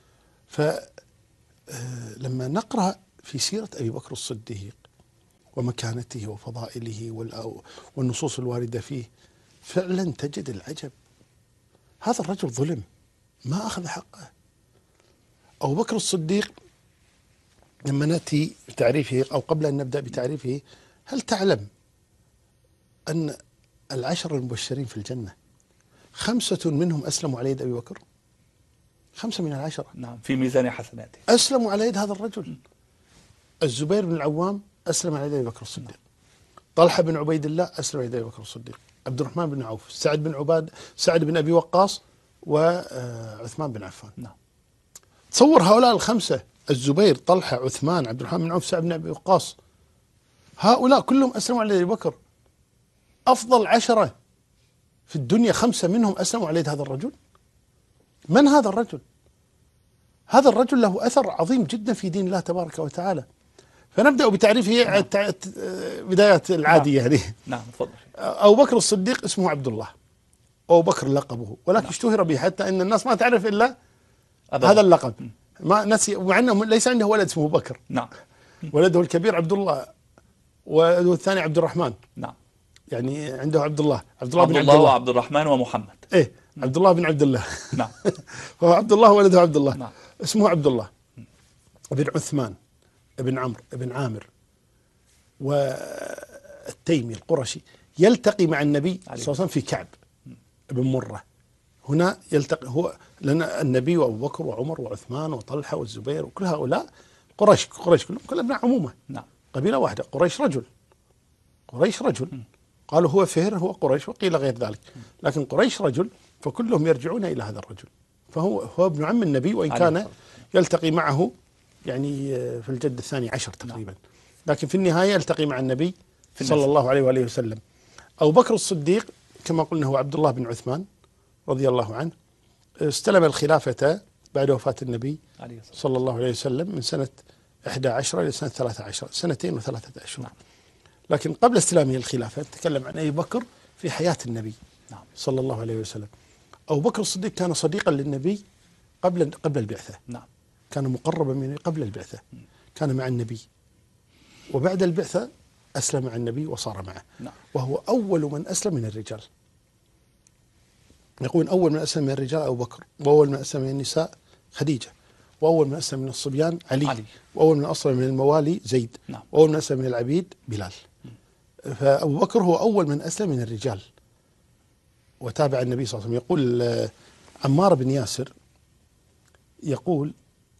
فلما نقرأ في سيرة أبي بكر الصديق ومكانته وفضائله والنصوص الواردة فيه فعلا تجد العجب. هذا الرجل ظلم، ما أخذ حقه. أبو بكر الصديق لما نأتي بتعريفه أو قبل أن نبدأ بتعريفه، هل تعلم أن العشر المبشرين في الجنة خمسة منهم أسلموا على يد أبي بكر؟ خمسة من العشرة. نعم، في ميزان حسناته أسلموا على يد هذا الرجل. الزبير بن العوام أسلم على يد أبي بكر الصديق. طلحة بن عبيد الله أسلم على يد أبي بكر الصديق. عبد الرحمن بن عوف، سعد بن عباد، سعد بن أبي وقاص، وعثمان بن عفان. نعم. تصور هؤلاء الخمسة: الزبير، طلحة، عثمان، عبد الرحمن بن عوف، سعد بن أبي وقاص، هؤلاء كلهم أسلموا على يد أبي بكر. أفضل عشرة في الدنيا خمسة منهم أسلموا على يد هذا الرجل. من هذا الرجل؟ هذا الرجل له أثر عظيم جدا في دين الله تبارك وتعالى. فنبدأ بتعريفه. نعم. بدايات العادية. نعم. يعني نعم تفضل. أبو بكر الصديق اسمه عبد الله، أبو بكر لقبه، ولكن نعم. اشتهر به حتى أن الناس ما تعرف إلا أبدا. هذا اللقب. م. ما نسي، مع أنه ليس عنده ولد اسمه بكر. نعم. ولده الكبير عبد الله والثاني عبد الرحمن. نعم. يعني عنده عبد الله عبد الله عبد بن الله عبد الله وعبد الرحمن ومحمد. إيه عبد الله بن عبد الله. نعم. فهو عبد الله ولده عبد الله. نعم. اسمه عبد الله بن عثمان بن عمرو بن عامر والتيمي القرشي، يلتقي مع النبي صلى الله عليه وسلم في كعب بن مرة. هنا يلتقي هو، لأن النبي وأبو بكر وعمر وعثمان وطلحة والزبير وكل هؤلاء قريش، قريش كلهم كل ابناء عمومة. نعم. قبيلة واحدة. قريش رجل، قريش رجل. م. قالوا هو فهر هو قريش، وقيل غير ذلك، لكن قريش رجل، فكلهم يرجعون إلى هذا الرجل. فهو هو ابن عم النبي، وإن كان يلتقي معه يعني في الجد الثاني عشر تقريبا. نعم. لكن في النهاية يلتقي مع النبي صلى الله عليه وآله وسلم. أبو بكر الصديق كما قلنا هو عبد الله بن عثمان رضي الله عنه، استلم الخلافة بعد وفاة النبي صلى الله عليه وسلم من سنة إحدى عشرة إلى سنة ثلاثة عشر، سنتين وثلاثة أشهر. نعم. لكن قبل استلامه الخلافة تكلم عن أبي بكر في حياة النبي. نعم. صلى الله عليه وسلم. أبو بكر الصديق كان صديقا للنبي قبل قبل البعثة. نعم. كان مقربا منه قبل البعثة. م. كان مع النبي، وبعد البعثة أسلم مع النبي وصار معه. نعم. وهو أول من أسلم من الرجال. يقول أول من أسلم من الرجال أبو بكر، وأول من أسلم من النساء خديجة، وأول من أسلم من الصبيان علي, علي. وأول من أسلم من الموالي زيد. نعم. وأول من أسلم من العبيد بلال. م. فأبو بكر هو أول من أسلم من الرجال وتابع النبي صلى الله عليه وسلم. يقول عمار بن ياسر يقول: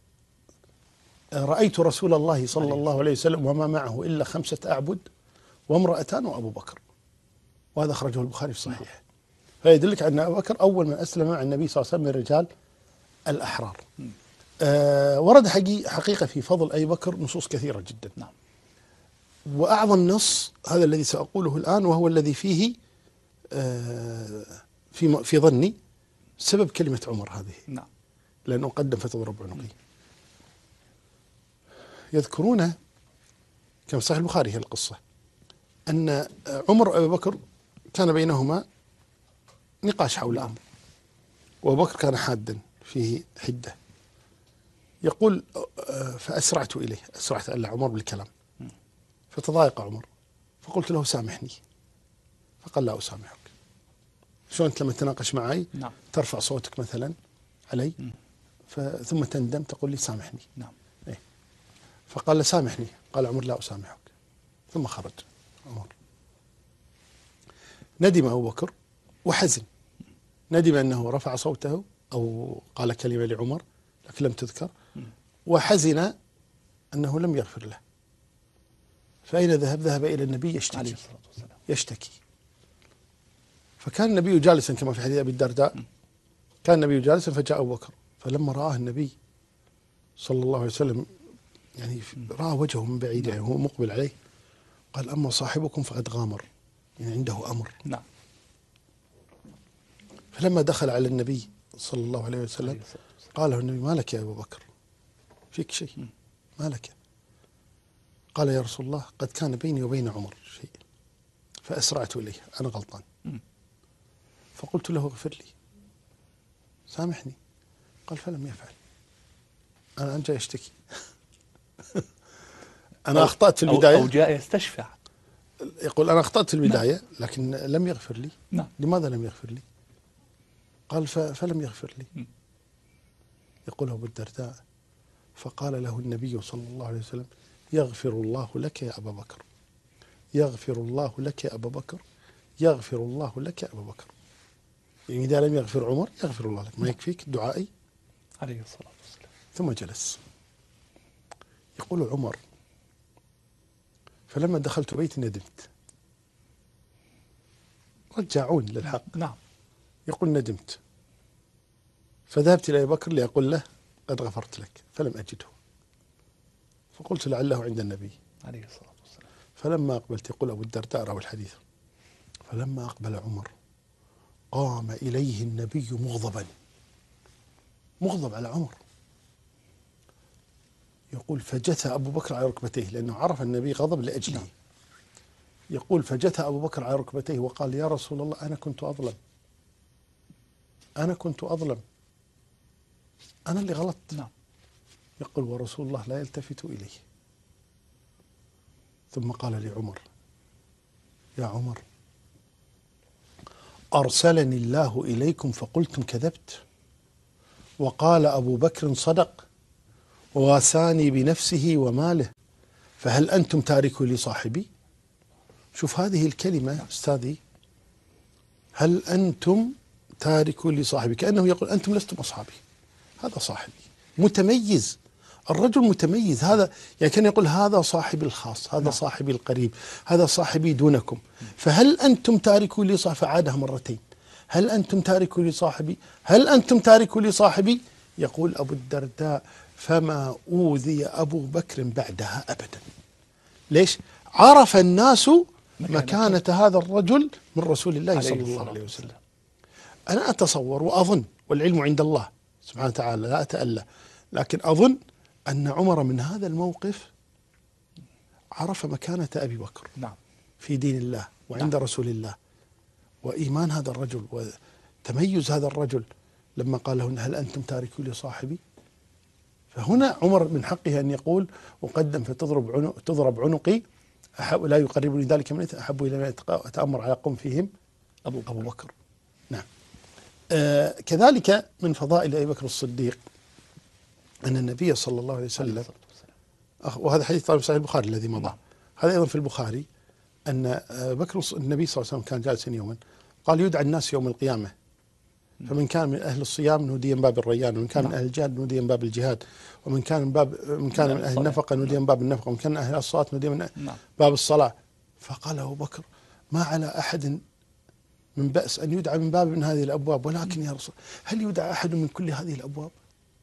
رأيت رسول الله صلى الله عليه وسلم وما معه إلا خمسة أعبد وامرأتان وأبو بكر. وهذا أخرجه البخاري في صحيح. فيدلك على أن أبو بكر أول من أسلم مع النبي صلى الله عليه وسلم من الرجال الأحرار. آه ورد حقيقة في فضل أبي بكر نصوص كثيرة جدا. نعم. وأعظم نص هذا الذي سأقوله الآن، وهو الذي فيه آه في في ظني سبب كلمة عمر هذه. نعم. لأنه قدم فتضرب عنقي. يذكرون كما صحيح البخاري هي القصة أن عمر وأبي بكر كان بينهما نقاش حول أمر، وأبو بكر كان حادا فيه حدة. يقول فأسرعت إليه، أسرعت إلى عمر بالكلام، فتضايق عمر، فقلت له سامحني، فقال لا أسامحك. شلون أنت لما تناقش معي نعم. ترفع صوتك مثلا علي ثم تندم تقول لي سامحني. نعم. إيه؟ فقال له سامحني، قال عمر لا أسامحك، ثم خرج عمر. ندم أبو بكر وحزن، ندم أنه رفع صوته أو قال كلمة لعمر لكن لم تذكر، وحزن أنه لم يغفر له. فأين ذهب؟ ذهب إلى النبي يشتكي يشتكي فكان النبي جالسا كما في حديث أبي الدرداء، كان النبي جالسا فجاء أبو بكر، فلما رآه النبي صلى الله عليه وسلم يعني رأى وجهه من بعيد، يعني هو مقبل عليه، قال أما صاحبكم فقد غامر، يعني عنده أمر. نعم. فلما دخل على النبي صلى الله عليه وسلم قال له النبي ما لك يا أبو بكر، فيك شيء، ما لك؟ قال يا رسول الله قد كان بيني وبين عمر شيء فأسرعت إليه، أنا غلطان. فقلت له اغفر لي سامحني، قال فلم يفعل. أنا جاي أشتكي أنا أخطأت في البداية، أو جاء يستشفع. يقول أنا أخطأت في البداية لكن لم يغفر لي. نعم. لماذا لم يغفر لي؟ قال فلم يغفر لي. يقول أبو الدرداء فقال له النبي صلى الله عليه وسلم يغفر الله لك يا أبا بكر، يغفر الله لك يا أبا بكر، يغفر الله لك يا أبا بكر. يعني إذا لم يغفر عمر يغفر الله لك، ما يكفيك دعائي عليه الصلاة والسلام. ثم جلس. يقول عمر فلما دخلت بيتي ندمت، رجعون للحق. نعم. يقول ندمت فذهبت إلى أبي بكر لأقول له قد غفرت لك فلم أجده، فقلت لعله عند النبي عليه الصلاة والسلام. فلما أقبلت، يقول أبو الدرداء راوي الحديث، فلما أقبل عمر قام إليه النبي مغضبا، مغضب على عمر. يقول فجثى أبو بكر على ركبتيه، لأنه عرف النبي غضب لأجله. يقول فجثى أبو بكر على ركبتيه وقال يا رسول الله أنا كنت أظلم، أنا كنت أظلم، أنا اللي غلطت. نعم. يقول ورسول الله لا يلتفت إليه. ثم قال لعمر يا عمر أرسلني الله إليكم فقلتم كذبت، وقال أبو بكر صدق وواساني بنفسه وماله، فهل أنتم تاركوا لي صاحبي؟ شوف هذه الكلمة أستاذي، هل أنتم تاركوا لي صاحبي، كأنه يقول أنتم لستم أصحابي، هذا صاحبي متميز، الرجل متميز، هذا يعني كان يقول هذا صاحبي الخاص، هذا صاحبي القريب، هذا صاحبي دونكم، فهل أنتم تاركوا لي صاحبي؟ فعادها مرتين، هل أنتم تاركوا لي صاحبي؟ هل أنتم تاركوا لي صاحبي؟ يقول أبو الدرداء فما أوذي أبو بكر بعدها أبدا. ليش؟ عرف الناس مكانة هذا الرجل من رسول الله صلى الله عليه وسلم. أنا أتصور وأظن، والعلم عند الله سبحانه وتعالى لا أتألى، لكن أظن أن عمر من هذا الموقف عرف مكانة أبي بكر نعم. في دين الله وعند نعم. رسول الله، وإيمان هذا الرجل وتميز هذا الرجل لما قال له هل أنتم تاركوا لي صاحبي؟ فهنا عمر من حقه أن يقول أقدم فتضرب عنق تضرب عنقي، أحب لا يقربني ذلك من أحب إلى أن أتأمر على قوم فيهم أبو, أبو بكر. نعم. آه كذلك من فضائل أبي بكر الصديق أن النبي صلى الله عليه وسلم، وهذا حديث طبعا صحيح البخاري الذي مضى، هذا أيضا في البخاري، أن بكر النبي صلى الله عليه وسلم كان جالسا يوما قال يدعى الناس يوم القيامة، فمن كان من أهل الصيام نودي من باب الريان، ومن كان من أهل الجهاد نودي من باب الجهاد، ومن كان من باب من كان من أهل النفقة نودي من باب النفقة، ومن كان من أهل الصلاة نودي من باب الصلاة. فقال أبو بكر ما على أحد من بأس أن يدعى من باب من هذه الأبواب، ولكن يا رسول هل يدعى أحد من كل هذه الأبواب؟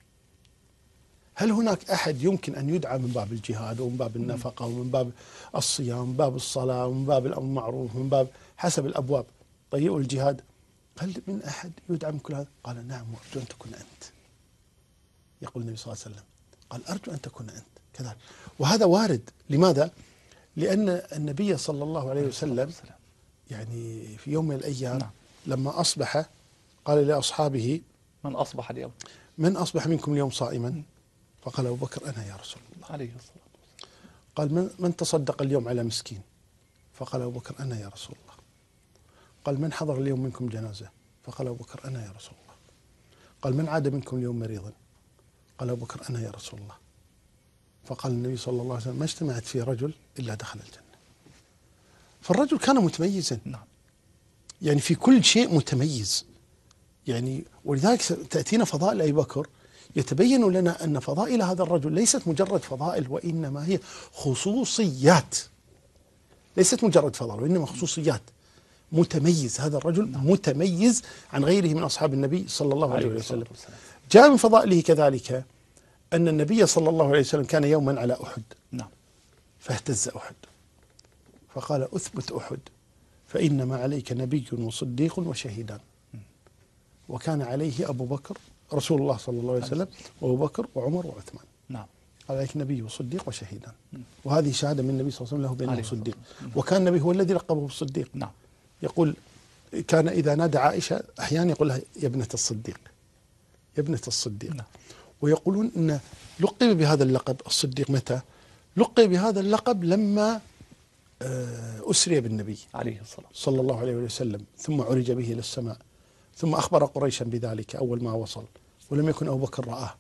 هل هناك أحد يمكن أن يدعى من باب الجهاد ومن باب النفقة ومن باب الصيام ومن باب الصلاة ومن باب الأمر بالمعروف ومن باب حسب الأبواب طيب الجهاد، هل من أحد يدعى من كل هذا؟ قال نعم وأرجو أن تكون أنت. يقول النبي صلى الله عليه وسلم قال أرجو أن تكون أنت كذلك. وهذا وارد، لماذا؟ لأن النبي صلى الله عليه وسلم يعني في يوم من الأيام لما أصبح قال لأصحابه من أصبح اليوم من أصبح منكم اليوم صائما؟ فقال أبو بكر أنا يا رسول الله. عليه الصلاة والسلام. قال من, من تصدق اليوم على مسكين؟ فقال أبو بكر أنا يا رسول الله. قال من حضر اليوم منكم جنازة؟ فقال أبو بكر أنا يا رسول الله. قال من عاد منكم اليوم مريضا؟ قال أبو بكر أنا يا رسول الله. فقال النبي صلى الله عليه وسلم ما اجتمعت فيه رجل إلا دخل الجنة. فالرجل كان متميزا، نعم. يعني في كل شيء متميز، يعني ولذلك تأتينا فضائل أبي بكر يتبين لنا أن فضائل هذا الرجل ليست مجرد فضائل، وإنما هي خصوصيات، ليست مجرد فضائل وإنما خصوصيات. متميز هذا الرجل، نعم. متميز عن غيره من أصحاب النبي صلى الله عليه وسلم. جاء من فضائله كذلك أن النبي صلى الله عليه وسلم كان يوما على أحد، نعم. فاهتز أحد فقال أثبت أحد فإنما عليك نبي وصديق وشهيدان. وكان عليه أبو بكر رسول الله صلى الله عليه وسلم وأبو بكر وعمر وعثمان، نعم. عليك نبي وصديق وشهيدان. وهذه شهادة من النبي صلى الله عليه وسلم له بأنه صديق، وكان النبي هو الذي لقبه بالصديق، نعم. يقول كان إذا نادى عائشة أحيانا يقول لها يا ابنة الصديق، يا ابنة الصديق، نعم. ويقولون أن لقب بهذا اللقب الصديق متى؟ لقب بهذا اللقب لما أسري بالنبي عليه الصلاة صلى الله عليه وسلم، ثم عرج به إلى السماء، ثم أخبر قريشا بذلك أول ما وصل، ولم يكن أبو بكر رآه.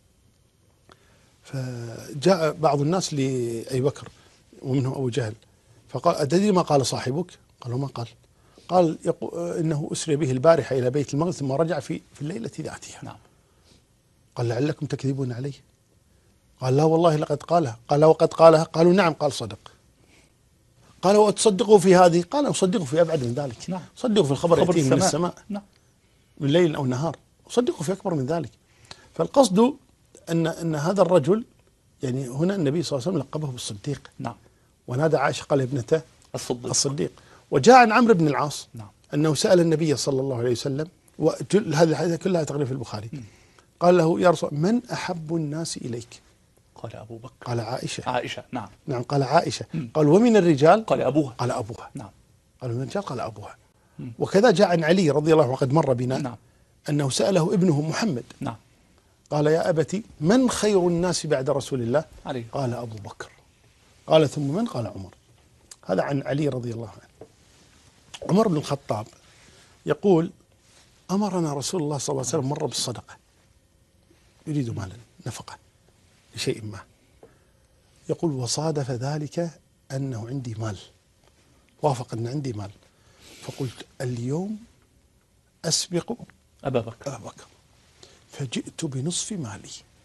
فجاء بعض الناس لأبي بكر ومنهم أبو جهل فقال أتدري ما قال صاحبك؟ قالوا ما قال؟ قال إنه أسري به البارحة إلى بيت المقدس ثم رجع في في الليلة ذاتها، نعم. قال لعلكم تكذبون عليه؟ قال لا والله لقد قالها. قال وقد قالها؟ قالوا نعم. قال صدق. قال وتصدقوا في هذه؟ قال أصدقوا في أبعد من ذلك، نعم. صدقوا في الخبر يأتيه من السماء، نعم. من ليل أو نهار، صدقوا في أكبر من ذلك. فالقصد أن أن هذا الرجل يعني هنا النبي صلى الله عليه وسلم لقبه بالصديق، نعم. ونادى عائشة قال ابنته الصديق. الصديق. وجاء عن عمرو بن العاص، نعم. أنه سأل النبي صلى الله عليه وسلم، وهذه الحديث كلها تقريبا في البخاري، م. قال له يا رسول من أحب الناس إليك؟ قال أبو بكر. قال عائشة. عائشة، نعم. نعم قال عائشة. م. قال ومن الرجال؟ قال أبوها. قال أبوها. نعم. قال من الرجال؟ قال أبوها. م. وكذا جاء عن علي رضي الله عنه وقد مر بنا، نعم. أنه سأله ابنه محمد، نعم. قال يا أبتي من خير الناس بعد رسول الله؟ علي. قال أبو بكر. قال ثم من؟ قال عمر. هذا عن علي رضي الله عنه. عمر بن الخطاب يقول أمرنا رسول الله صلى الله عليه وسلم مرة بالصدقة، يريد مالا نفقة لشيء ما، يقول وصادف ذلك أنه عندي مال، وافق أن عندي مال، فقلت اليوم أسبق أبا بكر. أبا بكر فجئت بنصف مالي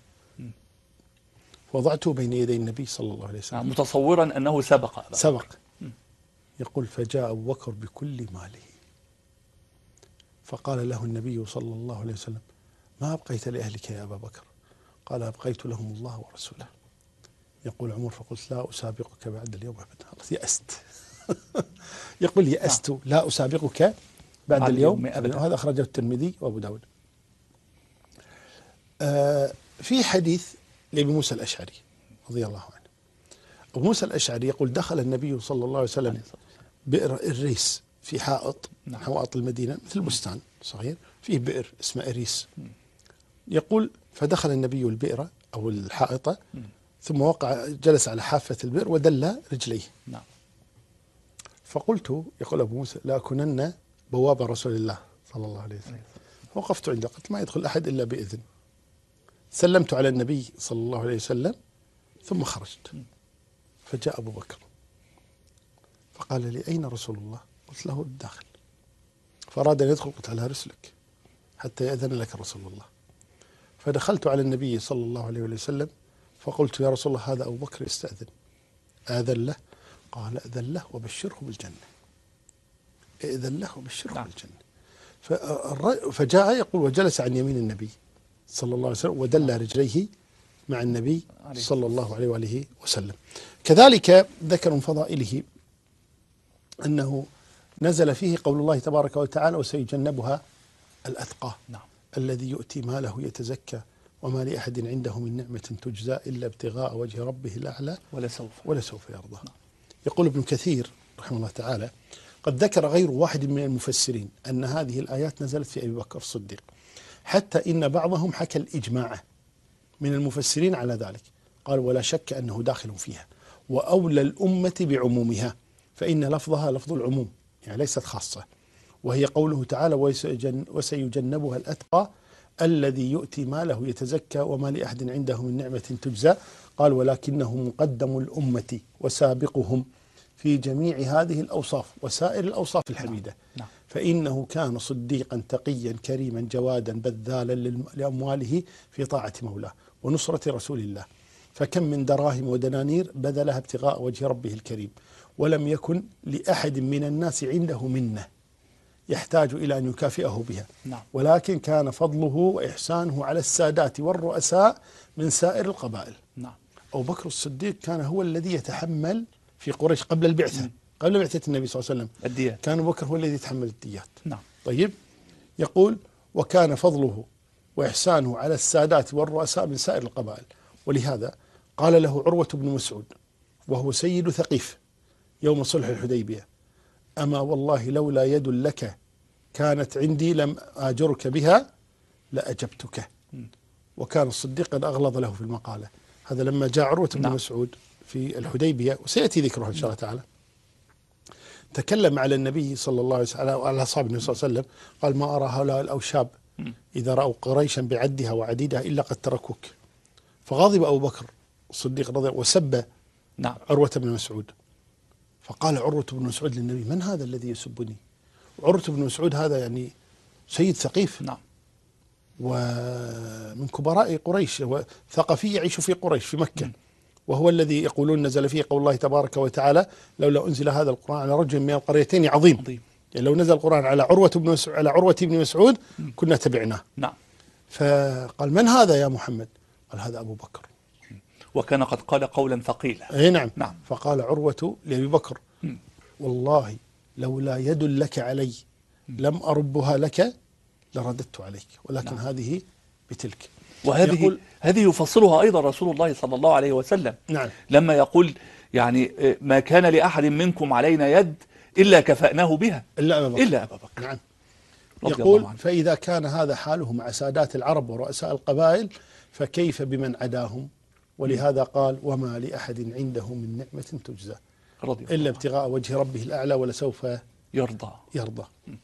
وضعته بين يدي النبي صلى الله عليه وسلم، متصورا أنه سبق أبا سبق بكر. يقول فجاء أبو بكر بكل ماله، فقال له النبي صلى الله عليه وسلم ما أبقيت لأهلك يا أبا بكر؟ قال أبقيت لهم الله ورسوله. يقول عمر فقلت لا أسابقك بعد اليوم أبدا، يأست. يقول يأست لا أسابقك بعد, بعد اليوم أبدا. وهذا أخرجه الترمذي وأبو داود. آه في حديث لأبي موسى الأشعري رضي الله عنه، أبو موسى الأشعري يقول دخل النبي صلى الله عليه وسلم بئر الريس في حائط، نعم. حوائط المدينة مثل بستان صغير فيه بئر اسمه إريس. يقول فدخل النبي البئر أو الحائطة ثم وقع جلس على حافة البئر ودل رجليه، نعم. فقلت يقول أبو موسى لأكونن بواب رسول الله صلى الله عليه وسلم. وقفت عنده قلت ما يدخل أحد إلا بإذن، سلمت على النبي صلى الله عليه وسلم ثم خرجت. فجاء أبو بكر فقال لي أين رسول الله؟ قلت له الداخل. فأراد أن يدخل قلت على رسلك حتى يأذن لك رسول الله. فدخلت على النبي صلى الله عليه وسلم فقلت يا رسول الله هذا أبو بكر يستأذن، آذن له؟ قال أذن له وبشره بالجنة، إذن له وبشره نعم. بالجنة. فجاء يقول وجلس عن يمين النبي صلى الله عليه وسلم ودل رجليه مع النبي صلى الله عليه وآله وسلم. كذلك ذكر من فضائله أنه نزل فيه قول الله تبارك وتعالى وسيجنبها الأتقى، نعم. الذي يؤتي ماله يتزكى وما لأحد عنده من نعمة تجزى إلا ابتغاء وجه ربه الأعلى ولسوف ولسوف يرضى. نعم. يقول ابن كثير رحمه الله تعالى قد ذكر غير واحد من المفسرين أن هذه الآيات نزلت في أبي بكر الصديق حتى إن بعضهم حكى الإجماع من المفسرين على ذلك، قال ولا شك أنه داخل فيها، وأولى الأمة بعمومها، فإن لفظها لفظ العموم يعني ليست خاصة، وهي قوله تعالى وسيجنبها الأتقى الذي يؤتي ماله يتزكى وما لأحد عنده من نعمة تجزى. قال ولكنه مقدم الأمة وسابقهم في جميع هذه الأوصاف وسائر الأوصاف الحميدة. نعم. فإنه كان صديقا تقيا كريما جوادا بذالا لأمواله في طاعة مولاه ونصرة رسول الله، فكم من دراهم ودنانير بذلها ابتغاء وجه ربه الكريم، ولم يكن لأحد من الناس عنده منة يحتاج إلى أن يكافئه بها. نعم. ولكن كان فضله وإحسانه على السادات والرؤساء من سائر القبائل. نعم. أبو بكر الصديق كان هو الذي يتحمل في قريش قبل البعثة، م. قبل بعثة النبي صلى الله عليه وسلم الديات، كان أبو بكر هو الذي يتحمل الديات. نعم. طيب، يقول وكان فضله وإحسانه على السادات والرؤساء من سائر القبائل، ولهذا قال له عروة بن مسعود وهو سيد ثقيف يوم صلح الحديبية: أما والله لولا يد لك كانت عندي لم آجرك بها لأجبتك. وكان الصديق قد أغلظ له في المقالة. هذا لما جاء عروة بن نعم. مسعود في الحديبية، وسيأتي ذكره إن شاء الله تعالى، تكلم على النبي صلى الله عليه وسلم وعلى أصحاب النبي صلى الله عليه وسلم، قال ما أرى هؤلاء الأوشاب إذا رأوا قريشا بعدها وعديدها إلا قد تركوك. فغضب أبو بكر الصديق رضي الله وسب نعم. عروة بن مسعود، فقال عروة بن مسعود للنبي: من هذا الذي يسبني؟ عروة بن مسعود هذا يعني سيد ثقيف، نعم، ومن كبراء قريش، وثقفي يعيش في قريش في مكة، وهو الذي يقولون نزل فيه قول الله تبارك وتعالى: لولا أنزل هذا القرآن على رجل من القريتين عظيم. عظيم. يعني لو نزل القرآن على عروة بن مسعود على عروة بن مسعود كنا تبعناه. نعم. فقال: من هذا يا محمد؟ قال: هذا أبو بكر. وكان قد قال قولا ثقيلا. أي نعم. نعم. فقال عروة لأبي بكر: م. والله لولا يد لك علي لم أربها لك لرددت عليك، ولكن نعم. هذه بتلك. وهذه هذه يفصلها أيضا رسول الله صلى الله عليه وسلم. نعم. لما يقول يعني ما كان لأحد منكم علينا يد إلا كفأناه بها إلا أبا بكر, إلا أبا بكر. نعم. يقول: فإذا كان هذا حاله مع سادات العرب ورؤساء القبائل فكيف بمن عداهم؟ ولهذا قال: وما لأحد عنده من نعمة تجزى إلا ابتغاء وجه ربه الأعلى ولسوف يرضى يرضى.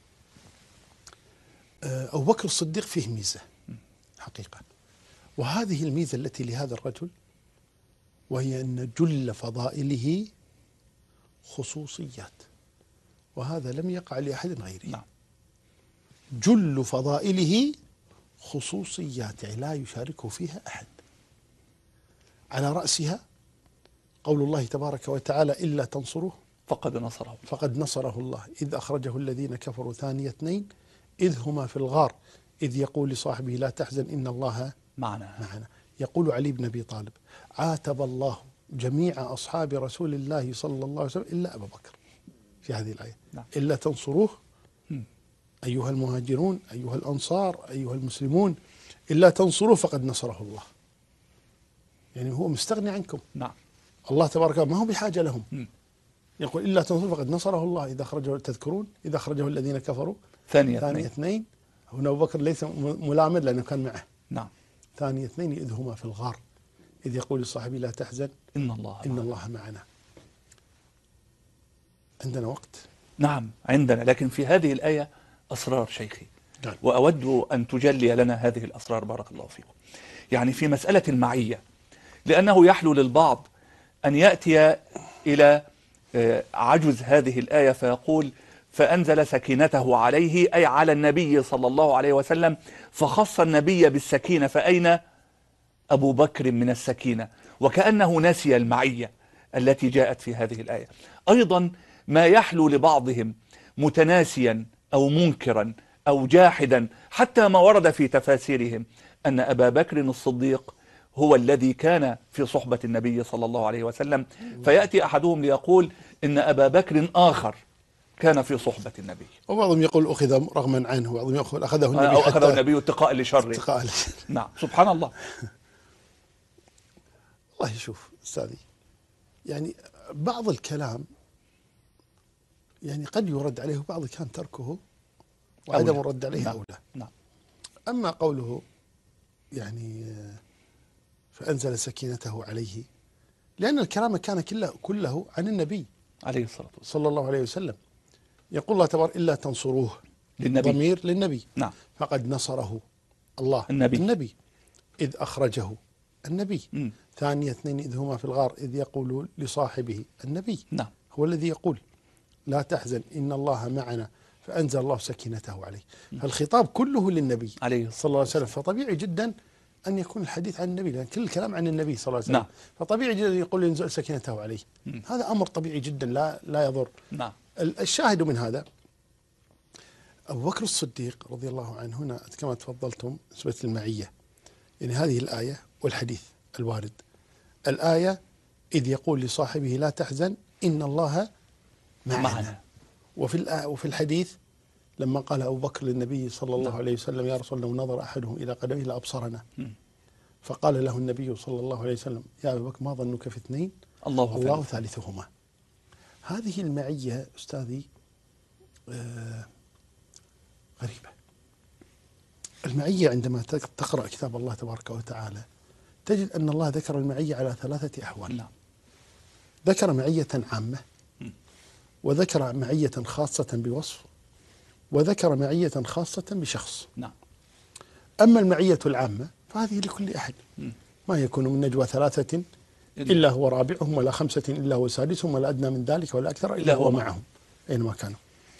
أبو بكر الصديق فيه ميزة حقيقة، وهذه الميزة التي لهذا الرجل، وهي أن جل فضائله خصوصيات، وهذا لم يقع لأحد غيره. نعم. جل فضائله خصوصيات، يعني لا يشاركه فيها أحد. على رأسها قول الله تبارك وتعالى: إلا تنصروه فقد نصره فقد نصره الله إذ أخرجه الذين كفروا ثاني اثنين إذ هما في الغار إذ يقول لصاحبه لا تحزن إن الله معنا معنا. يقول علي بن أبي طالب: عاتب الله جميع أصحاب رسول الله صلى الله عليه وسلم إلا أبا بكر في هذه الآية. نعم. إلا تنصروه أيها المهاجرون أيها الأنصار أيها المسلمون إلا تنصروه فقد نصره الله. يعني هو مستغني عنكم. نعم. الله تبارك وتعالى ما هو بحاجة لهم. م. يقول: إلا تنصروه فقد نصره الله إذا أخرجه، تذكرون إذا أخرجه الذين كفروا ثاني ثاني اثنين. هنا أبو بكر ليس ملامد لأنه كان معه. نعم. ثاني اثنين إذ هما في الغار إذ يقول لصاحبه لا تحزن إن الله إن معنا. الله معنا. عندنا وقت؟ نعم عندنا، لكن في هذه الآية أسرار شيخي. نعم. وأود أن تجلي لنا هذه الأسرار بارك الله فيكم. يعني في مسألة المعية، لأنه يحلو للبعض أن يأتي إلى عجز هذه الآية فيقول: فأنزل سكينته عليه، أي على النبي صلى الله عليه وسلم، فخص النبي بالسكينة، فأين أبو بكر من السكينة؟ وكأنه نسي المعية التي جاءت في هذه الآية. أيضا ما يحلو لبعضهم متناسيا أو منكرا أو جاحدا، حتى ما ورد في تفاسيرهم أن أبا بكر الصديق هو الذي كان في صحبة النبي صلى الله عليه وسلم، فيأتي أحدهم ليقول إن أبا بكر آخر كان في صحبة النبي، وبعضهم يقول أخذ رغما عنه، وبعضهم يقول أخذه النبي أو أخذه النبي اتقاء لشره. اتقاء نعم سبحان الله. والله شوف أستاذي، يعني بعض الكلام يعني قد يرد عليه، وبعض كان تركه وعدم الرد عليه أولى. نعم. أما قوله يعني فأنزل سكينته عليه، لأن الكلام كان كله, كله عن النبي عليه الصلاة والسلام صلى الله عليه وسلم. يقول الله تبارك إلا تنصروه، للنبي. ضمير للنبي. نعم. فقد نصره الله النبي, النبي إذ أخرجه النبي. م. ثانية اثنين إذ هما في الغار إذ يقول لصاحبه النبي. نعم. هو الذي يقول لا تحزن إن الله معنا فأنزل الله سكينته عليه. فالخطاب كله للنبي عليه صلى الله عليه وسلم. فطبيعي جدا أن يكون الحديث عن النبي، لأن كل الكلام عن النبي صلى الله عليه وسلم. نعم. فطبيعي جدا يقول ينزل سكينته عليه. م. هذا أمر طبيعي جدا لا لا يضر. نعم. الشاهد من هذا أبو بكر الصديق رضي الله عنه، هنا كما تفضلتم نسبة المعية، يعني هذه الآية والحديث الوارد. الآية إذ يقول لصاحبه لا تحزن إن الله معنا, معنا. وفي وفي الحديث لما قال أبو بكر للنبي صلى الله عليه وسلم يا رسول الله لو نظر أحدهم إلى قدمه لأبصرنا، فقال له النبي صلى الله عليه وسلم يا أبو بكر ما ظنك في اثنين الله, الله ثالثهما. هذه المعية أستاذي آه غريبة. المعية عندما تقرأ كتاب الله تبارك وتعالى تجد أن الله ذكر المعية على ثلاثة أحوال. نعم. ذكر معية عامة، وذكر معية خاصة بوصف، وذكر معية خاصة بشخص. نعم. أما المعية العامة فهذه لكل أحد. ما يكون من نجوى ثلاثة إلا هو رابعهم، ولا خمسة إلا هو سادسهم، ولا أدنى من ذلك ولا أكثر إلا هو معهم أينما كانوا.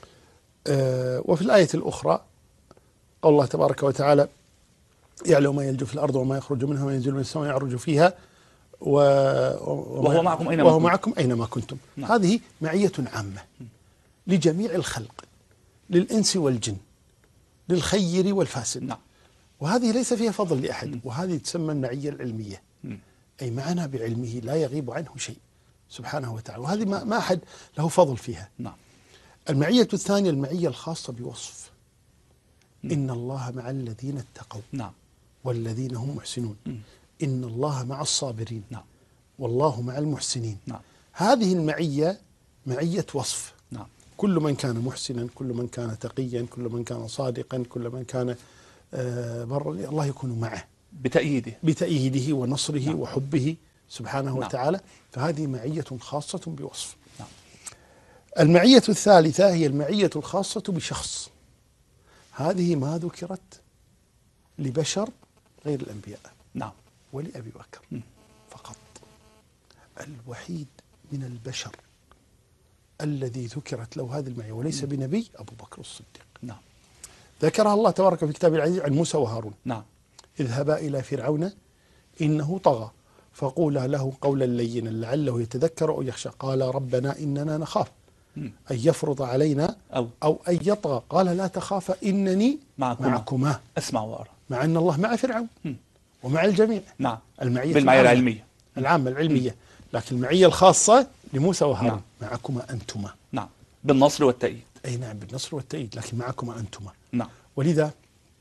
آه وفي الآية الأخرى قول الله تبارك وتعالى يعلم ما يلج في الأرض وما يخرج منها وما ينزل من السماء ويعرج فيها و... وهو معكم أينما وهو كنتم, معكم أينما كنتم. نعم. هذه معية عامة لجميع الخلق، للإنس والجن، للخير والفاسد. نعم. وهذه ليس فيها فضل لأحد. وهذه تسمى المعية العلمية، م. أي معنا بعلمه لا يغيب عنه شيء سبحانه وتعالى، وهذه ما, ما أحد له فضل فيها. نعم. المعية الثانية المعية الخاصة بوصف. م. إن الله مع الذين اتقوا نعم. والذين هم محسنون. م. إن الله مع الصابرين. نعم. والله مع المحسنين. نعم. هذه المعية معية وصف. نعم. كل من كان محسنا، كل من كان تقيا، كل من كان صادقا، كل من كان برا الله يكون معه بتأييده بتأييده ونصره. نعم. وحبه سبحانه. نعم. وتعالى. فهذه معية خاصة بوصف. نعم. المعية الثالثة هي المعية الخاصة بشخص. هذه ما ذكرت لبشر غير الأنبياء. نعم. ولأبي بكر م. فقط. الوحيد من البشر الذي ذكرت له هذه المعية وليس م. بنبي أبو بكر الصديق. نعم. ذكرها الله تبارك في كتابه العزيز عن موسى وهارون. نعم. اذهبا إلى فرعون إنه طغى فقولا له قولا لينا لعله يتذكر أو يخشى. قال ربنا إننا نخاف م. أن يفرض علينا أو, أو أن يطغى. قال لا تخافا إنني معكما, معكما أسمع وأرى. مع أن الله مع فرعون م. ومع الجميع. نعم. المعية بالمعية العلمية العامة العلمية. لكن المعية الخاصة لموسى وهارون. نعم. معكما أنتما. نعم. بالنصر والتأييد. أي نعم بالنصر والتأييد، لكن معكما أنتما. نعم. ولذا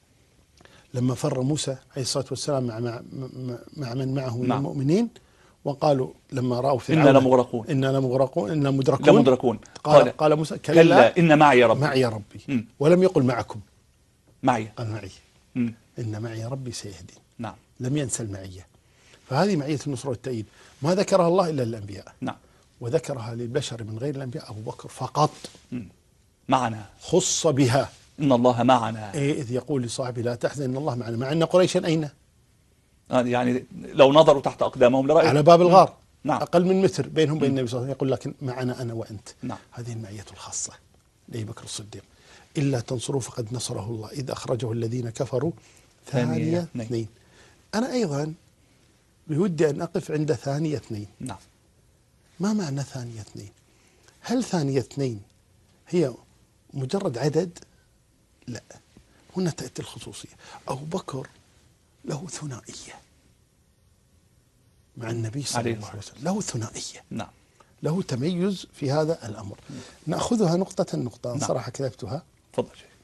لما فر موسى عليه الصلاة والسلام مع, مع, مع من معه من نعم. المؤمنين وقالوا لما رأوا فرعون إننا لمغرقون إننا لمغرقون إننا مدركون لمدركون قال, قال, قال موسى كلا, كلا إن معي ربي معي ربي م. ولم يقل معكم معي قال معي م. إن معي ربي سيهدين. نعم. لم ينسى المعية. فهذه معية النصر والتأييد ما ذكرها الله إلا للأنبياء. نعم. وذكرها للبشر من غير الأنبياء أبو بكر فقط. م. معنا خص بها. إن الله معنا. إيه إذ يقول لصاحبه لا تحزن إن الله معنا، مع أن قريشا أين؟ يعني لو نظروا تحت أقدامهم لرأيوا على باب الغار. نعم. أقل من متر بينهم وبين النبي صلى الله عليه وسلم. يقول لكن معنا أنا وأنت. نعم. هذه المعية الخاصة لأبي بكر الصديق. إلا تنصروا فقد نصره الله إذ أخرجه الذين كفروا ثانية اثنين. أنا أيضا بودي أن أقف عند ثانية اثنين. نعم. ما معنى ثانية اثنين؟ هل ثانية اثنين هي مجرد عدد؟ لا، هنا تأتي الخصوصية. أبو بكر له ثنائية مع النبي صلى الله عليه وسلم، له ثنائية. نعم. له تميز في هذا الأمر. نأخذها نقطة نقطة. نعم. صراحة كتبتها. تفضل.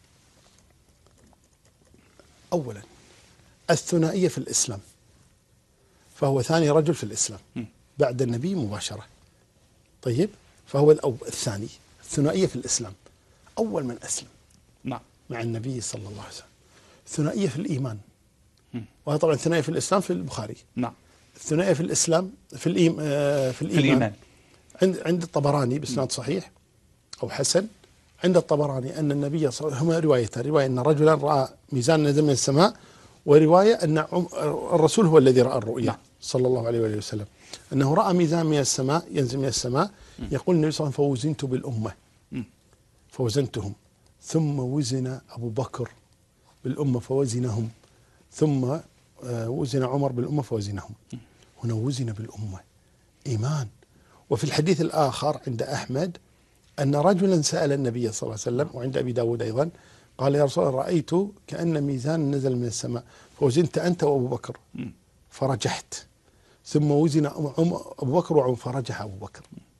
أولا الثنائية في الإسلام، فهو ثاني رجل في الإسلام م. بعد النبي مباشرة. طيب، فهو الثاني. الثنائية في الإسلام، أول من أسلم نعم. مع النبي صلى الله عليه وسلم، ثنائية في الإيمان، وهي طبعا ثنائية في الإسلام في البخاري. نعم. الثنائية في الإسلام في الإيم آه في الإيمان, في الإيمان. عند عند الطبراني بإسناد صحيح أو حسن، عند الطبراني أن النبي صلى الله عليه وسلم، هما روايتان، رواية أن رجلا رأى ميزان نزل من السماء، ورواية أن الرسول هو الذي رأى الرؤيا. نعم. صلى الله عليه وآله وسلم، أنه رأى ميزان من السماء ينزل من السماء. يقول النبي صلى الله عليه وسلم: فوزنت بالأمة، فوزنتهم، ثم وزن أبو بكر بالأمة فوزنهم، ثم وزن عمر بالأمة فوزنهم. هنا وزن بالأمة إيمان. وفي الحديث الآخر عند أحمد أن رجلا سأل النبي صلى الله عليه وسلم، وعند أبي داود أيضا، قال: يا رسول الله، رأيت كأن ميزان نزل من السماء، فوزنت أنت وأبو بكر فرجحت، ثم وزن أبو بكر وعمر فرجح أبو بكر.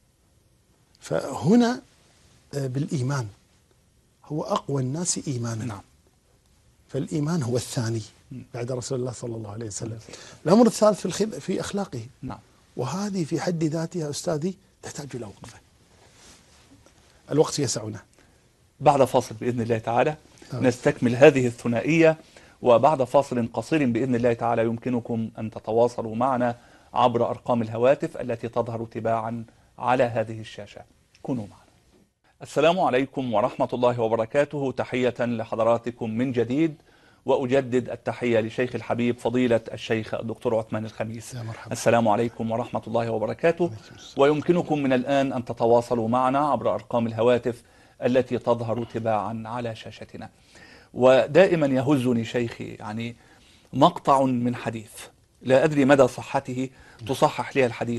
فهنا بالإيمان هو أقوى الناس إيمانا. نعم. فالإيمان هو الثاني بعد رسول الله صلى الله عليه وسلم. الأمر الثالث في الخل... في أخلاقه. نعم. وهذه في حد ذاتها أستاذي تحتاج إلى وقفة. الوقت يسعنا. بعد فاصل بإذن الله تعالى نعم. نستكمل هذه الثنائية، وبعد فاصل قصير بإذن الله تعالى يمكنكم أن تتواصلوا معنا عبر أرقام الهواتف التي تظهر تباعا على هذه الشاشة. كونوا معنا. السلام عليكم ورحمة الله وبركاته. تحية لحضراتكم من جديد، وأجدد التحية لشيخ الحبيب فضيلة الشيخ الدكتور عثمان الخميس. السلام عليكم ورحمة الله وبركاته. ويمكنكم من الآن أن تتواصلوا معنا عبر أرقام الهواتف التي تظهر تباعا على شاشتنا. ودائما يهزني شيخي يعني مقطع من حديث، لا أدري مدى صحته، تصحح لي الحديث.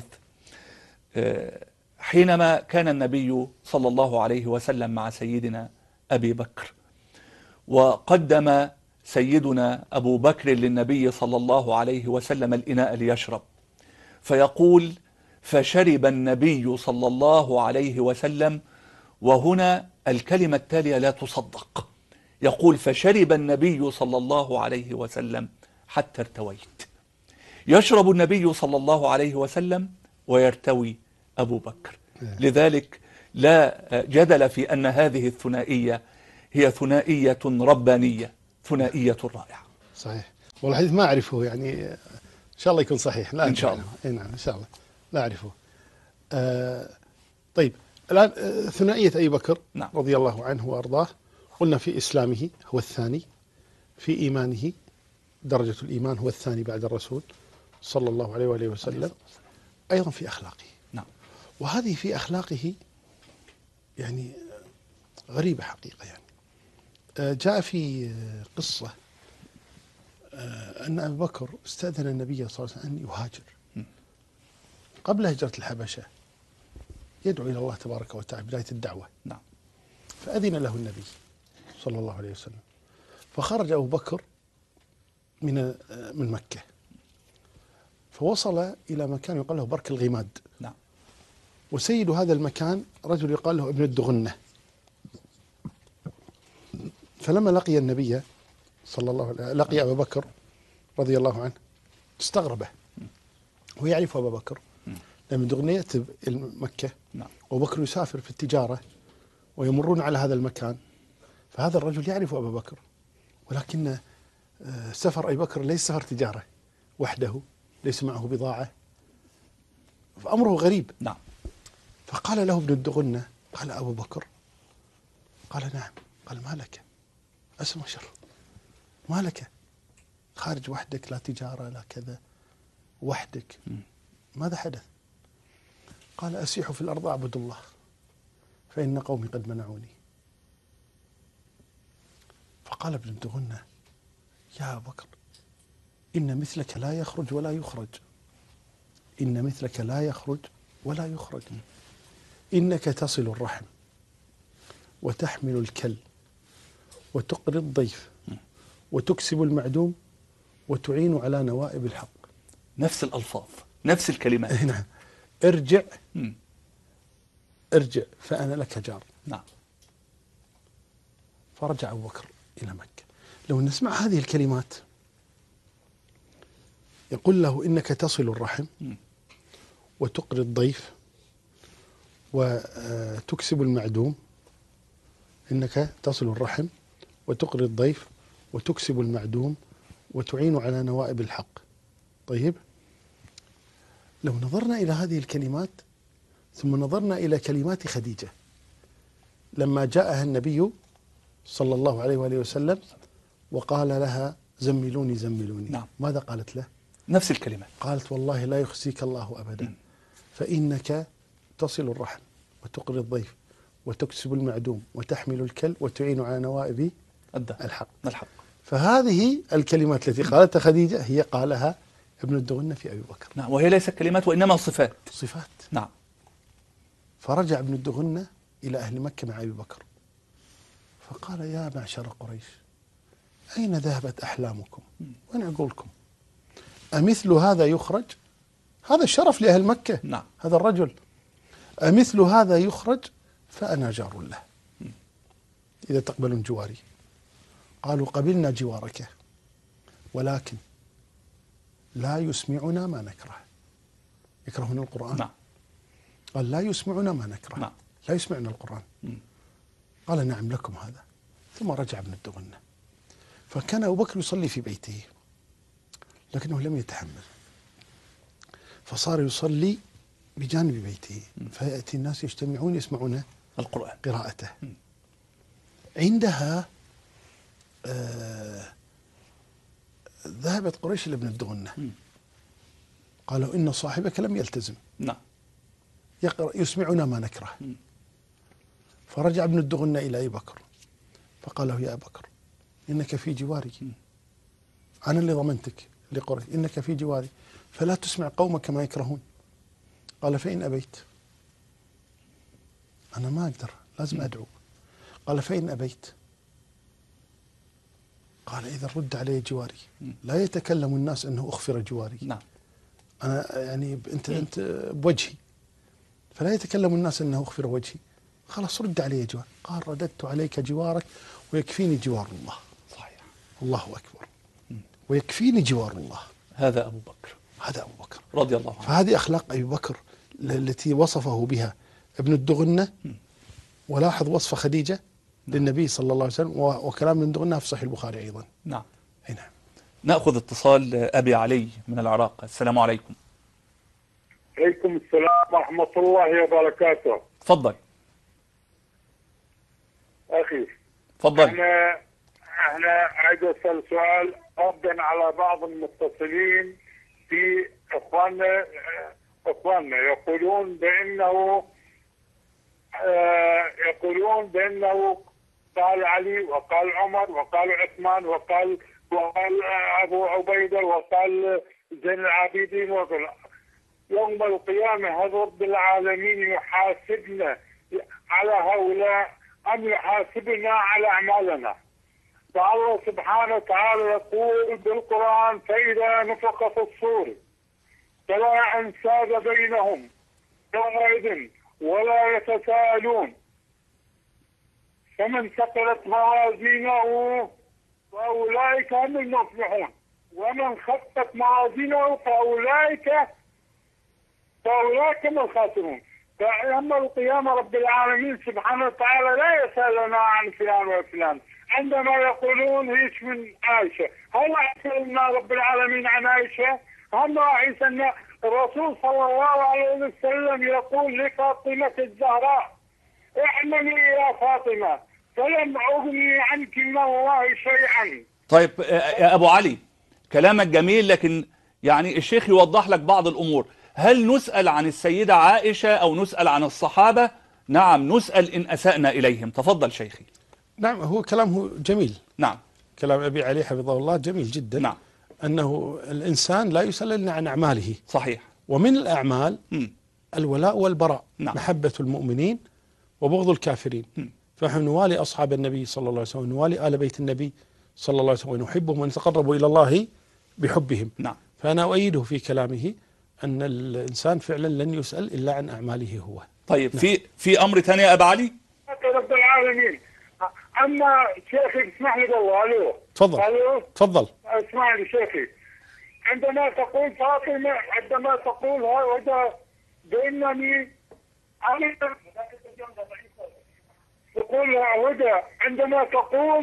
حينما كان النبي صلى الله عليه وسلم مع سيدنا أبي بكر، وقدم سيدنا أبو بكر للنبي صلى الله عليه وسلم الإناء ليشرب، فيقول: فشرب النبي صلى الله عليه وسلم، وهنا الكلمة التالية لا تصدق، يقول: فشرب النبي صلى الله عليه وسلم حتى ارتويت. يشرب النبي صلى الله عليه وسلم ويرتوي أبو بكر. لذلك لا جدل في أن هذه الثنائية هي ثنائية ربانية، ثنائية رائعة. صحيح. والحديث ما أعرفه، يعني إن شاء الله يكون صحيح. لا إن شاء الله. إيه نعم إن شاء الله لا أعرفه. آه طيب الآن ثنائية أبي بكر نعم. رضي الله عنه وأرضاه، قلنا في إسلامه هو الثاني، في إيمانه درجة الإيمان هو الثاني بعد الرسول صلى الله عليه وآله وسلم، أيضا في أخلاقه. نعم. وهذه في أخلاقه يعني غريبة حقيقة. يعني جاء في قصة أن أبي بكر استأذن النبي صلى الله عليه وسلم أن يهاجر قبل هجرة الحبشة، يدعو إلى الله تبارك وتعالى، بداية الدعوة. نعم. فأذن له النبي صلى الله عليه وسلم، فخرج أبو بكر من من مكة، فوصل إلى مكان يقال له برك الغماد. نعم. وسيد هذا المكان رجل يقال له ابن الدغنة. فلما لقي النبي صلى الله عليه وسلم، لقي أبا بكر رضي الله عنه، استغربه، ويعرف أبا بكر لأن الدغنة يأتي مكة. نعم. وأبو بكر يسافر في التجارة ويمرون على هذا المكان، فهذا الرجل يعرف أبا بكر، ولكن سفر أبي بكر ليس سفر تجارة وحده، ليس معه بضاعة، فأمره غريب. نعم. فقال له ابن الدغنة، قال: أبو بكر؟ قال: نعم. قال: ما لك؟ أسمع شر، ما لك؟ خارج وحدك، لا تجارة لا كذا، وحدك، ماذا حدث؟ قال: أسيح في الأرض أعبد الله، فإن قومي قد منعوني. فقال ابن الدغنة: يا أبا بكر، إن مثلك لا يخرج ولا يخرج، إن مثلك لا يخرج ولا يخرج، إنك تصل الرحم وتحمل الكل وتقري الضيف وتكسب المعدوم وتعين على نوائب الحق. نفس الألفاظ، نفس الكلمات. نعم. ارجع م. ارجع فأنا لك جار. نعم. فرجع أبو بكر إلى مكة. لو نسمع هذه الكلمات، يقول له: إنك تصل الرحم وتقري الضيف وتكسب المعدوم، إنك تصل الرحم وتقري الضيف وتكسب المعدوم وتعين على نوائب الحق. طيب، لو نظرنا إلى هذه الكلمات ثم نظرنا إلى كلمات خديجة لما جاءها النبي صلى الله عليه وآله وسلم وقال لها زملوني زملوني، نعم. ماذا قالت له؟ نفس الكلمات. قالت والله لا يخزيك الله أبدا، فإنك تصل الرحم وتقري الضيف وتكسب المعدوم وتحمل الكل وتعين على نوائب الحق. الحق. فهذه الكلمات التي قالتها خديجة هي قالها ابن الدغنة في أبي بكر. نعم، وهي ليست كلمات وإنما صفات. صفات. نعم. فرجع ابن الدغنة إلى أهل مكة مع أبي بكر فقال يا معشر قريش أين ذهبت أحلامكم؟ وين عقولكم؟ أمثل هذا يخرج؟ هذا الشرف لأهل مكة. نعم. هذا الرجل أمثل هذا يخرج؟ فأنا جار له إذا تقبلون جواري. قالوا قبلنا جوارك ولكن لا يسمعنا ما نكره. يكرهون القرآن. نعم. قال لا يسمعنا ما نكره. نعم. لا يسمعنا القرآن. مم. قال نعم لكم هذا. ثم رجع ابن الدغنة فكان أبو بكر يصلي في بيته لكنه لم يتحمل فصار يصلي بجانب بيته فيأتي الناس يجتمعون يسمعون القرآن قراءته. عندها آه ذهبت قريش لابن الدغنة قالوا إن صاحبك لم يلتزم. نعم. يقرأ يسمعنا ما نكره. فرجع ابن الدغنة إلى أبي بكر فقال له يا أبا بكر إنك في جواري، أنا اللي ضمنتك لقريش، إنك في جواري فلا تسمع قومك ما يكرهون. قال فإن أبيت، أنا ما أقدر لازم أدعو. قال فإن أبيت، قال إذا رد علي جواري لا يتكلم الناس أنه أخفر جواري. نعم. أنا يعني أنت أنت بوجهي فلا يتكلم الناس أنه أخفر وجهي. خلاص رد علي جوار. قال رددت عليك جوارك ويكفيني جوار الله. صحيح. الله أكبر. ويكفيني جوار الله. هذا أبو بكر. هذا أبو بكر رضي الله عنه. فهذه أخلاق أبي بكر التي وصفه بها ابن الدغنة. ولاحظ وصف خديجة للنبي صلى الله عليه وسلم وكلام ابن الدغنة في صحيح البخاري أيضا. نعم. أي نعم. نأخذ اتصال أبي علي من العراق. السلام عليكم. عليكم السلام ورحمة الله وبركاته. تفضل أخي. تفضل. أنا أنا عايز أسأل سؤال ردا على بعض المتصلين في إخواننا إخواننا يقولون بأنه آه يقولون بأنه قال علي وقال عمر وقال عثمان وقال وقال أبو عبيدة وقال زين العابدين وقال يوم القيامة هذا رب العالمين يحاسبنا على هؤلاء أم يحاسبنا على أعمالنا؟ فالله سبحانه وتعالى يقول بالقرآن فإذا نفخ في الصور فلا أنساب بينهم يومئذ ولا يتساءلون فمن ثقلت موازينه فأولئك هم المفلحون ومن خفت موازينه فأولئك فأولئك هم الخاسرون. فيوم القيامة رب العالمين سبحانه وتعالى لا يسألنا عن فلان وفلان. عندما يقولون ايش من عائشة، هل يسألنا رب العالمين عن عائشة؟ هم يسألنا الرسول صلى الله عليه وسلم يقول لفاطمة الزهراء اعملي يا فاطمة فلم أغني عنك من الله شيئا. طيب يا أبو علي كلامك جميل، لكن يعني الشيخ يوضح لك بعض الأمور. هل نسأل عن السيدة عائشة أو نسأل عن الصحابة؟ نعم نسأل إن أسأنا إليهم. تفضل شيخي. نعم هو كلامه جميل. نعم كلام أبي علي حفظه الله جميل جدا. نعم. أنه الإنسان لا يسأل إلا عن أعماله. صحيح. ومن الأعمال م. الولاء والبراء. نعم. محبة المؤمنين وبغض الكافرين. م. فنحن نوالي أصحاب النبي صلى الله عليه وسلم ونوالي آل بيت النبي صلى الله عليه وسلم ونحبهم ونتقرب إلى الله بحبهم. نعم. فأنا أؤيده في كلامه أن الإنسان فعلا لن يسأل إلا عن أعماله هو. طيب نعم. في في أمر ثاني يا أبا علي؟ رب العالمين. أما شيخي اسمح لي والله. ألو تفضل. ألو تفضل. اسمع لي شيخي، عندما تقول فاطمة عندما تقول هذا بإنني أنا تقول هدى عندما تقول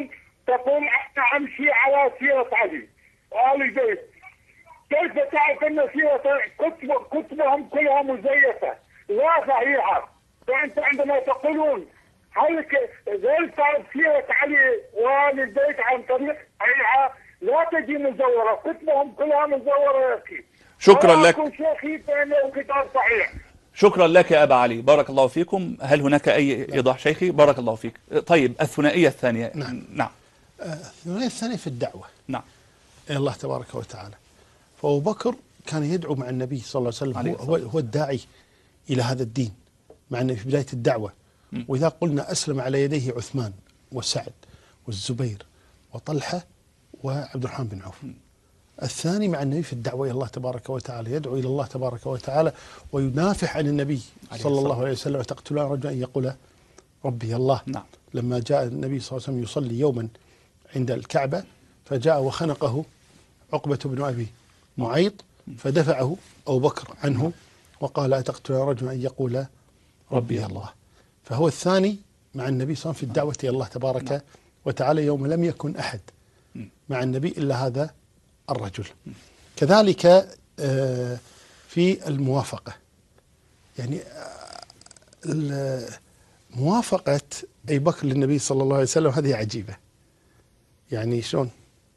تقول أنا أمشي على سيرة علي وآل البيت. كيف تعرف أن سيرة كتب كتبهم كلها مزيفة لا صحيحة؟ فأنت عندما تقولون هل غير تعرف سيرة علي وآل البيت عن طريق صحيحة لا تجي مزورة، كتبهم كلها مزورة يا أخي. شكرا لك. شيخي فإنه كتاب صحيح. شكرا لك يا أبا علي، بارك الله فيكم. هل هناك أي إيضاح شيخي؟ بارك الله فيك. طيب الثنائية الثانية. نعم. نعم. الثنائية الثانية في الدعوة. نعم. إلى الله تبارك وتعالى. فأبو بكر كان يدعو مع النبي صلى الله عليه وسلم، هو, هو الداعي إلى هذا الدين مع النبي في بداية الدعوة. م. وإذا قلنا أسلم على يديه عثمان وسعد والزبير وطلحة وعبد الرحمن بن عوف. م. الثاني مع النبي في الدعوة إلى الله تبارك وتعالى، يدعو إلى الله تبارك وتعالى وينافح عن النبي صلى الله عليه وسلم. تقتلون رجلا أن يقول ربي الله. نعم. لما جاء النبي صلى الله عليه وسلم يصلي يوما عند الكعبة فجاء وخنقه عقبة بن أبي معيط فدفعه أبو بكر عنه وقال أتقتلون رجلا أن يقول ربي الله. فهو الثاني مع النبي صلى الله عليه وسلم في الدعوة إلى الله تبارك وتعالى يوم لم يكن أحد مع النبي إلا هذا الرجل. كذلك في الموافقة، يعني موافقة أبي بكر للنبي صلى الله عليه وسلم هذه عجيبة. يعني شلون؟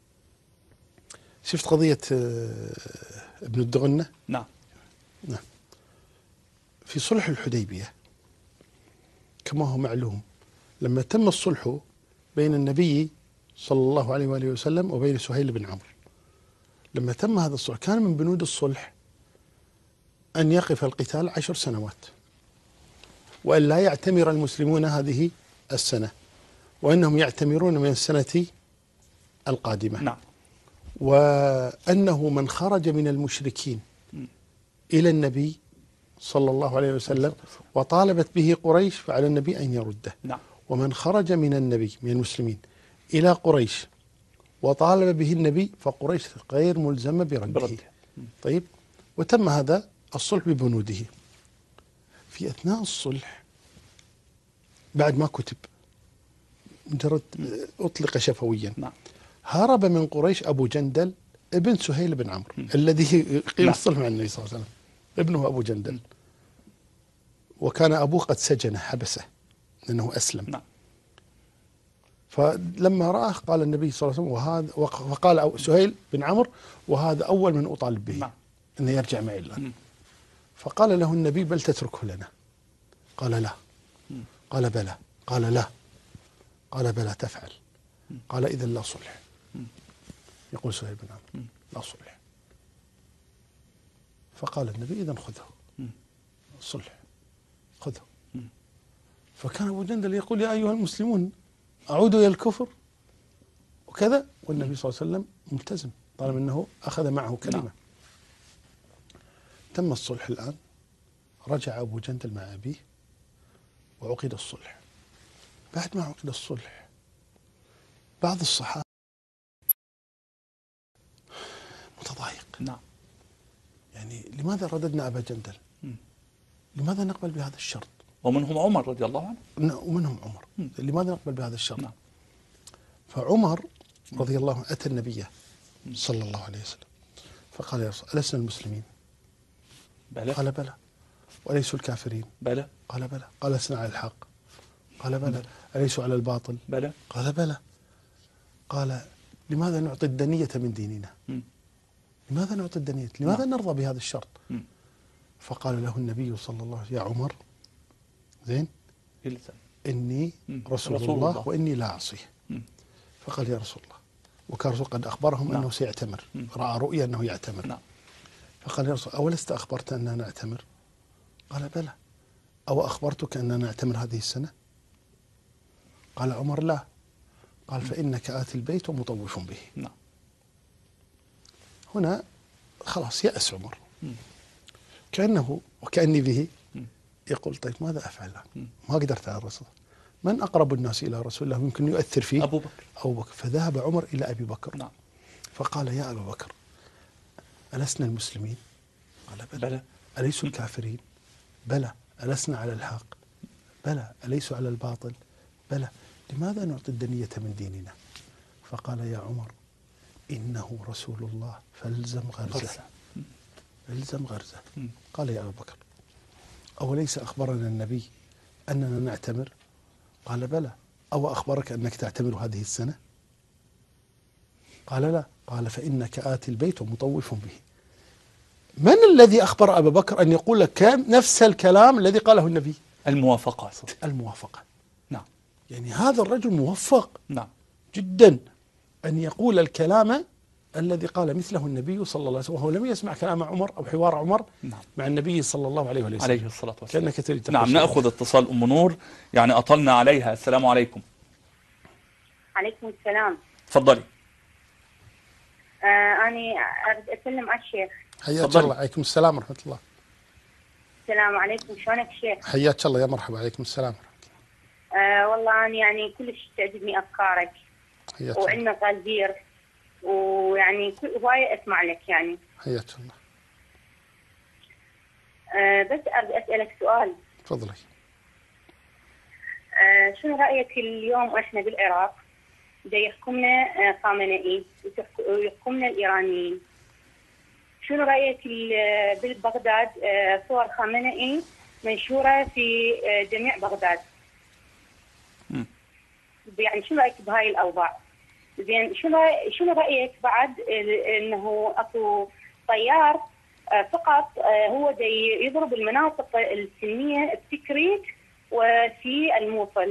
شفت قضية ابن الدغنة؟ نعم. نعم. في صلح الحديبية كما هو معلوم لما تم الصلح بين النبي صلى الله عليه وآله وسلم وبين سهيل بن عمرو، لما تم هذا الصلح كان من بنود الصلح أن يقف القتال عشر سنوات وأن لا يعتمر المسلمون هذه السنة وأنهم يعتمرون من السنة القادمة. نعم. وأنه من خرج من المشركين إلى النبي صلى الله عليه وسلم وطالبت به قريش فعلى النبي أن يرده. نعم. ومن خرج من النبي من المسلمين إلى قريش وطالب به النبي فقريش غير ملزمة برده. برده. طيب، وتم هذا الصلح ببنوده. في أثناء الصلح بعد ما كتب مجرد أطلق شفويا. نعم. هرب من قريش أبو جندل ابن سهيل بن عمرو الذي قيل الصلح مع النبي صلى الله عليه وسلم، ابنه أبو جندل. م. وكان أبوه قد سجنه حبسه لأنه أسلم. نعم. فلما رآه قال النبي صلى الله عليه وسلم وهذا وقال سهيل بن عمرو وهذا أول من أطالب به. نعم. أنه يرجع معي الآن. فقال له النبي بل تتركه لنا؟ قال لا. م. قال بلى. قال لا. قال بلى تفعل. م. قال إذا لا صلح. م. يقول سهيل بن عمرو لا صلح. فقال النبي إذا خذه الصلح خذه. م. فكان أبو جندل يقول يا أيها المسلمون أعودوا إلى الكفر وكذا، والنبي صلى الله عليه وسلم ملتزم طالما أنه أخذ معه كلمة. نعم. تم الصلح الآن، رجع أبو جندل مع أبيه وعقد الصلح. بعد ما عقد الصلح بعض الصحابة متضايق. نعم. يعني لماذا رددنا أبا جندل؟ م. لماذا نقبل بهذا الشرط؟ ومنهم عمر رضي الله عنه. ومنهم عمر. م. لماذا نقبل بهذا الشرط؟ نعم. فعمر رضي الله عنه أتى النبي صلى الله عليه وسلم فقال يا رسول ألسنا المسلمين؟ بلى. قال بلى. وليسوا الكافرين؟ بلى. قال بلى. قال لسنا على الحق؟ قال بلى. أليسوا على الباطل؟ بلى. قال بلى. قال لماذا نعطي الدنية من ديننا؟ م. لماذا نعطي الدنية؟ لماذا م. نرضى بهذا الشرط؟ م. فقال له النبي صلى الله عليه وسلم يا عمر زين إني رسول, رسول الله, الله وإني لا أعصيه. فقال يا رسول الله، وكان الرسول قد أخبرهم. نعم. أنه سيعتمر. م. رأى رؤيا أنه يعتمر. نعم. فقال يا رسول أولست أخبرت أننا نعتمر؟ قال بلى. أو أخبرتك أننا نعتمر هذه السنة؟ قال عمر لا. قال فإنك آتي البيت ومطوف به. نعم. هنا خلاص يأس عمر. م. كأنه وكأني به يقول طيب ماذا أفعل الآن؟ ما قدرت على الرسول. من أقرب الناس إلى رسول الله يمكن يؤثر فيه؟ أبو بكر. أبو بكر. فذهب عمر إلى أبي بكر. نعم. فقال يا أبا بكر ألسنا المسلمين؟ قال بلى. بلى. أليسوا الكافرين؟ بلى. ألسنا على الحق؟ بلى. أليسوا على الباطل؟ بلى. لماذا نعطي الدنية من ديننا؟ فقال يا عمر إنه رسول الله فالزم غرزه الزم غرزه. قال يا أبا بكر أوليس أخبرنا النبي أننا نعتمر؟ قال بلى. أو أخبرك أنك تعتمر هذه السنة؟ قال لا. قال فإنك آتي البيت ومطوف به. من الذي أخبر أبا بكر أن يقول لك نفس الكلام الذي قاله النبي؟ الموافقة. الموافقة. نعم. يعني هذا الرجل موفق نعم جدا أن يقول الكلام الذي قال مثله النبي صلى الله عليه وسلم، وهو لم يسمع كلام عمر أو حوار عمر نعم. مع النبي صلى الله عليه وسلم عليه الصلاة والسلام. كأنك تريد. نعم نأخذ اتصال أم نور، يعني أطلنا عليها. السلام عليكم. عليكم السلام. تفضلي. آه أنا أريد أسلم على الشيخ. حياك الله. عليكم السلام ورحمة الله. السلام عليكم، شلونك شيخ؟ حياك الله. يا مرحبا. عليكم السلام ورحمة الله. آه والله أنا يعني كلش تعجبني أفكارك وعلمك غزير، ويعني هواية أسمع لك يعني. حياك الله. آه بس أريد أسألك سؤال. تفضلي. آه شنو رأيك اليوم إحنا بالعراق دا يحكمنا آه خامنئي ويحكمنا الإيرانيين؟ شنو رأيك بالبغداد آه صور خامنئي منشورة في آه جميع بغداد؟ م. يعني شنو رأيك بهاي الأوضاع؟ زين شنو شنو رأيك بعد انه اكو طيار فقط هو جاي يضرب المناطق السلميه بتكريت وفي الموصل؟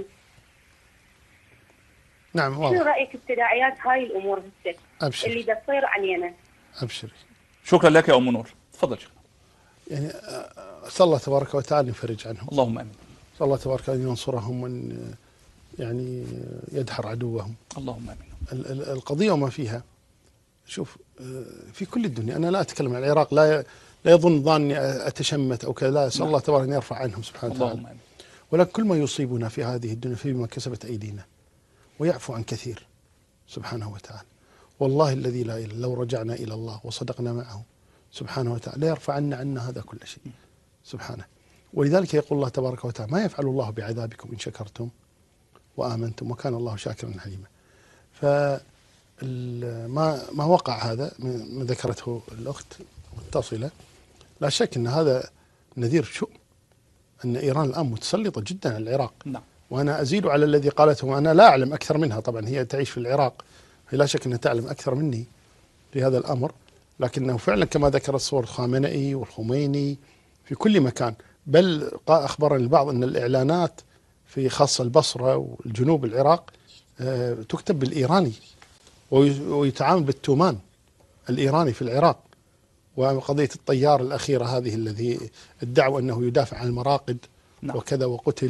نعم واضح. شنو رأيك بتداعيات هاي الامور هسه أبشر. اللي دا تصير علينا؟ ابشري. شكرا لك يا ام نور. تفضل شيخ. يعني اسال الله تبارك وتعالى يفرج عنهم. اللهم امين. اسال الله تبارك وتعالى ان ينصرهم وان يعني يدحر عدوهم. اللهم امين. القضية وما فيها، شوف في كل الدنيا، أنا لا أتكلم عن العراق، لا لا يظن ظاني أتشمت أو كذا، لا، أسأل الله تبارك أن يرفع عنهم سبحانه وتعالى. ولكن كل ما يصيبنا في هذه الدنيا فيما كسبت أيدينا ويعفو عن كثير سبحانه وتعالى. والله الذي لا إله لو رجعنا إلى الله وصدقنا معه سبحانه وتعالى لا يرفع عنا عنا هذا كل شيء سبحانه. ولذلك يقول الله تبارك وتعالى ما يفعل الله بعذابكم إن شكرتم وآمنتم وكان الله شاكرا عليما. فما ما وقع هذا ما ذكرته الأخت متصلة، لا شك أن هذا نذير شؤم، أن إيران الآن متسلطة جدا على العراق. نعم. وأنا أزيد على الذي قالته، وأنا لا أعلم أكثر منها، طبعا هي تعيش في العراق، هي لا شك أنها تعلم أكثر مني في هذا الأمر، لكنه فعلا كما ذكر الصور الخامنئي والخميني في كل مكان. بل أخبرني البعض أن الإعلانات في خاصة البصرة والجنوب العراق تكتب بالإيراني ويتعامل بالتومان الإيراني في العراق. وقضية الطيار الأخيرة هذه الذي ادعوا أنه يدافع عن المراقد نعم. وكذا وقتل.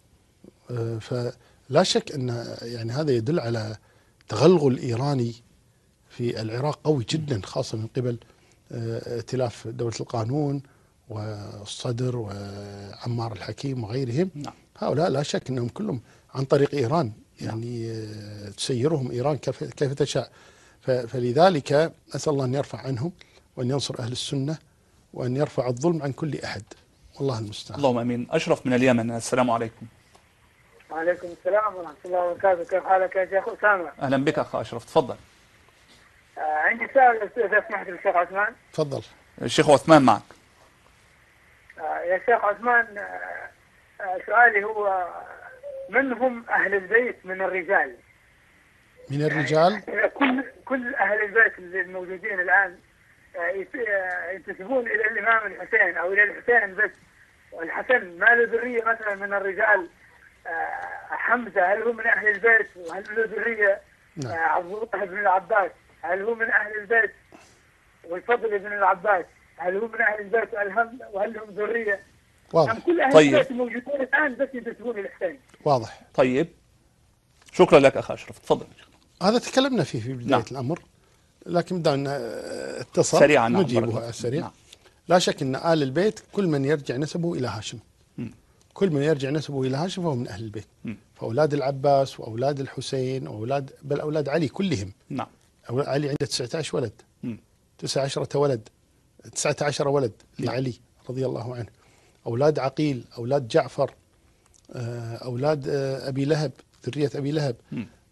فلا شك أن يعني هذا يدل على تغلغل إيراني في العراق قوي جدا، خاصة من قبل ائتلاف دولة القانون والصدر وعمار الحكيم وغيرهم. نعم. هؤلاء لا شك أنهم كلهم عن طريق إيران، يعني تسيرهم إيران كيف كيف تشاء. فلذلك أسأل الله أن يرفع عنهم وأن ينصر أهل السنة وأن يرفع الظلم عن كل أحد، والله المستعان. اللهم امين. اشرف من اليمن، السلام عليكم. وعليكم السلام ورحمه الله وبركاته، كيف حالك يا شيخ اسامه؟ اهلا بك اخ اشرف، تفضل. آه عندي سؤال اذا سمحت للشيخ عثمان. تفضل. الشيخ عثمان معك. آه يا شيخ عثمان، آه آه سؤالي هو من هم اهل البيت من الرجال؟ من الرجال؟ يعني كل كل اهل البيت الموجودين الان ينتسبون الى الامام الحسين او الى الحسين بس، والحسن ما له ذريه مثلا من الرجال. حمزه هل هو من اهل البيت وهل له ذريه؟ عبد الله بن العباس هل هو من اهل البيت؟ والفضل بن العباس هل هو من اهل البيت وهل لهم ذريه؟ واضح. كل اهل طيب. البيت الموجودين الان بس ينتسبون الى الحسين. واضح. طيب شكرا لك اخ اشرف، تفضل. هذا تكلمنا فيه في بداية نعم. الأمر، لكن بدأنا اتصل سريعا نجيبه على السريع. نعم. لا شك أن آل البيت كل من يرجع نسبه إلى هاشم، م. كل من يرجع نسبه إلى هاشم فهو من أهل البيت. م. فأولاد العباس وأولاد الحسين وأولاد بل أولاد علي كلهم. نعم. علي عنده تسعة عشر ولد، م. تسعة عشرة ولد، تسعة عشر ولد نعم. لعلي رضي الله عنه. أولاد عقيل، أولاد جعفر، أولاد أبي لهب، ذرية أبي لهب، م.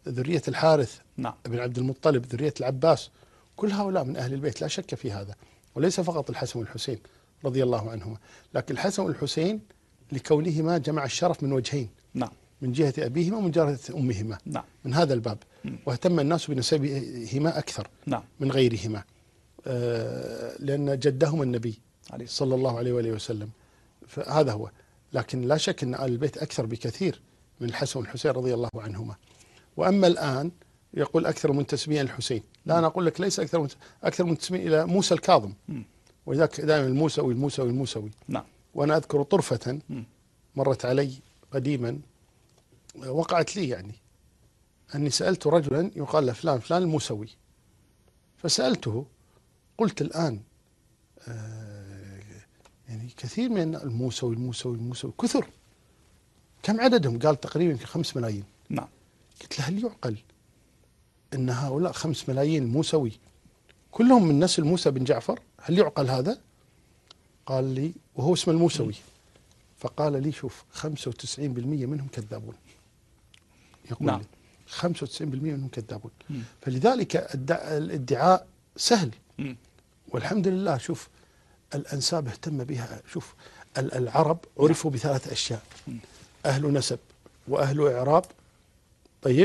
ذرية الحارث نعم. بن عبد المطلب، ذرية العباس، كل هؤلاء من أهل البيت لا شك في هذا، وليس فقط الحسن والحسين رضي الله عنهما، لكن الحسن والحسين لكونهما جمع الشرف من وجهين، نعم. من جهة أبيهما ومن جهة أمهما، نعم. من هذا الباب، واهتم الناس بنسبهما أكثر نعم. من غيرهما، آه لأن جدهما النبي عليه. صلى الله عليه وآله وسلم، فهذا هو. لكن لا شك أن آل البيت أكثر بكثير من الحسن والحسين رضي الله عنهما. وأما الآن يقول أكثر منتسبين الحسين، لا أنا أقول لك ليس أكثر أكثر منتسبين إلى موسى الكاظم، ولذلك دائما الموسوي الموسوي الموسوي. نعم. وأنا أذكر طرفة مرت علي قديما، وقعت لي يعني، أني سألت رجلا يقال له فلان فلان الموسوي، فسألته قلت الآن آه يعني كثير من الموسوي الموسوي الموسوي كثر، كم عددهم؟ قال تقريبا خمس ملايين. نعم. قلت له هل يعقل أن هؤلاء خمس ملايين موسوي كلهم من نسل موسى بن جعفر؟ هل يعقل هذا؟ قال لي، وهو اسمه الموسوي، فقال لي شوف خمسة وتسعين بالمئة منهم كذابون، يقول نعم. لي خمسة وتسعين بالمئة منهم كذابون. فلذلك الادعاء سهل، م. والحمد لله. شوف الأنساب اهتم بها، شوف العرب عرفوا بثلاث أشياء، أهل نسب وأهل إعراب، طيب،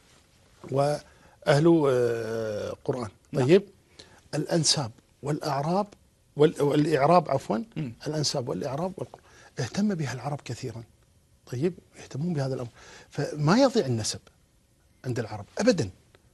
وأهل قرآن، طيب. الأنساب والأعراب والإعراب عفوا م. الأنساب والإعراب والقرآن اهتم بها العرب كثيرا، طيب، يهتمون بهذا الأمر، فما يضيع النسب عند العرب أبدا.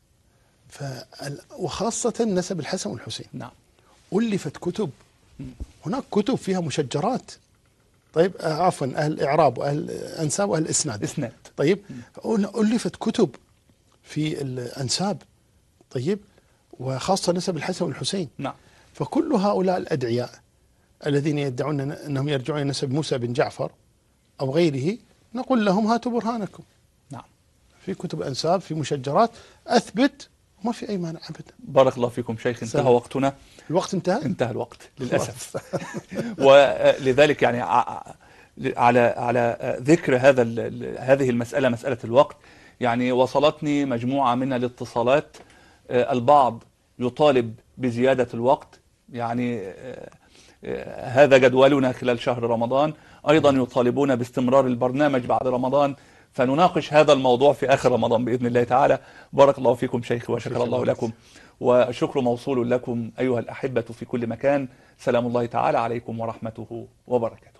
وخاصة نسب الحسن والحسين. نعم. ألفت كتب، هناك كتب فيها مشجرات، طيب، عفوا أهل الإعراب وأهل الأنساب وأهل الإسناد، إسناد، طيب، ألفت كتب في الأنساب، طيب، وخاصة نسب الحسن والحسين. نعم. فكل هؤلاء الأدعياء الذين يدعون أنهم يرجعون إلى نسب موسى بن جعفر أو غيره، نقول لهم هاتوا برهانكم. نعم. في كتب أنساب، في مشجرات، أثبت، ما في أي مانع أبدا. بارك الله فيكم شيخ، انتهى سلام. وقتنا. الوقت انتهى؟ انتهى الوقت للأسف. ولذلك يعني على على ذكر هذا هذه المسألة، مسألة الوقت، يعني وصلتني مجموعة من الاتصالات، البعض يطالب بزيادة الوقت، يعني هذا جدولنا خلال شهر رمضان، أيضا يطالبون باستمرار البرنامج بعد رمضان، فنناقش هذا الموضوع في آخر رمضان بإذن الله تعالى. بارك الله فيكم شيخ، وشكر الله لكم، وشكر موصول لكم أيها الأحبة في كل مكان. سلام الله تعالى عليكم ورحمته وبركاته.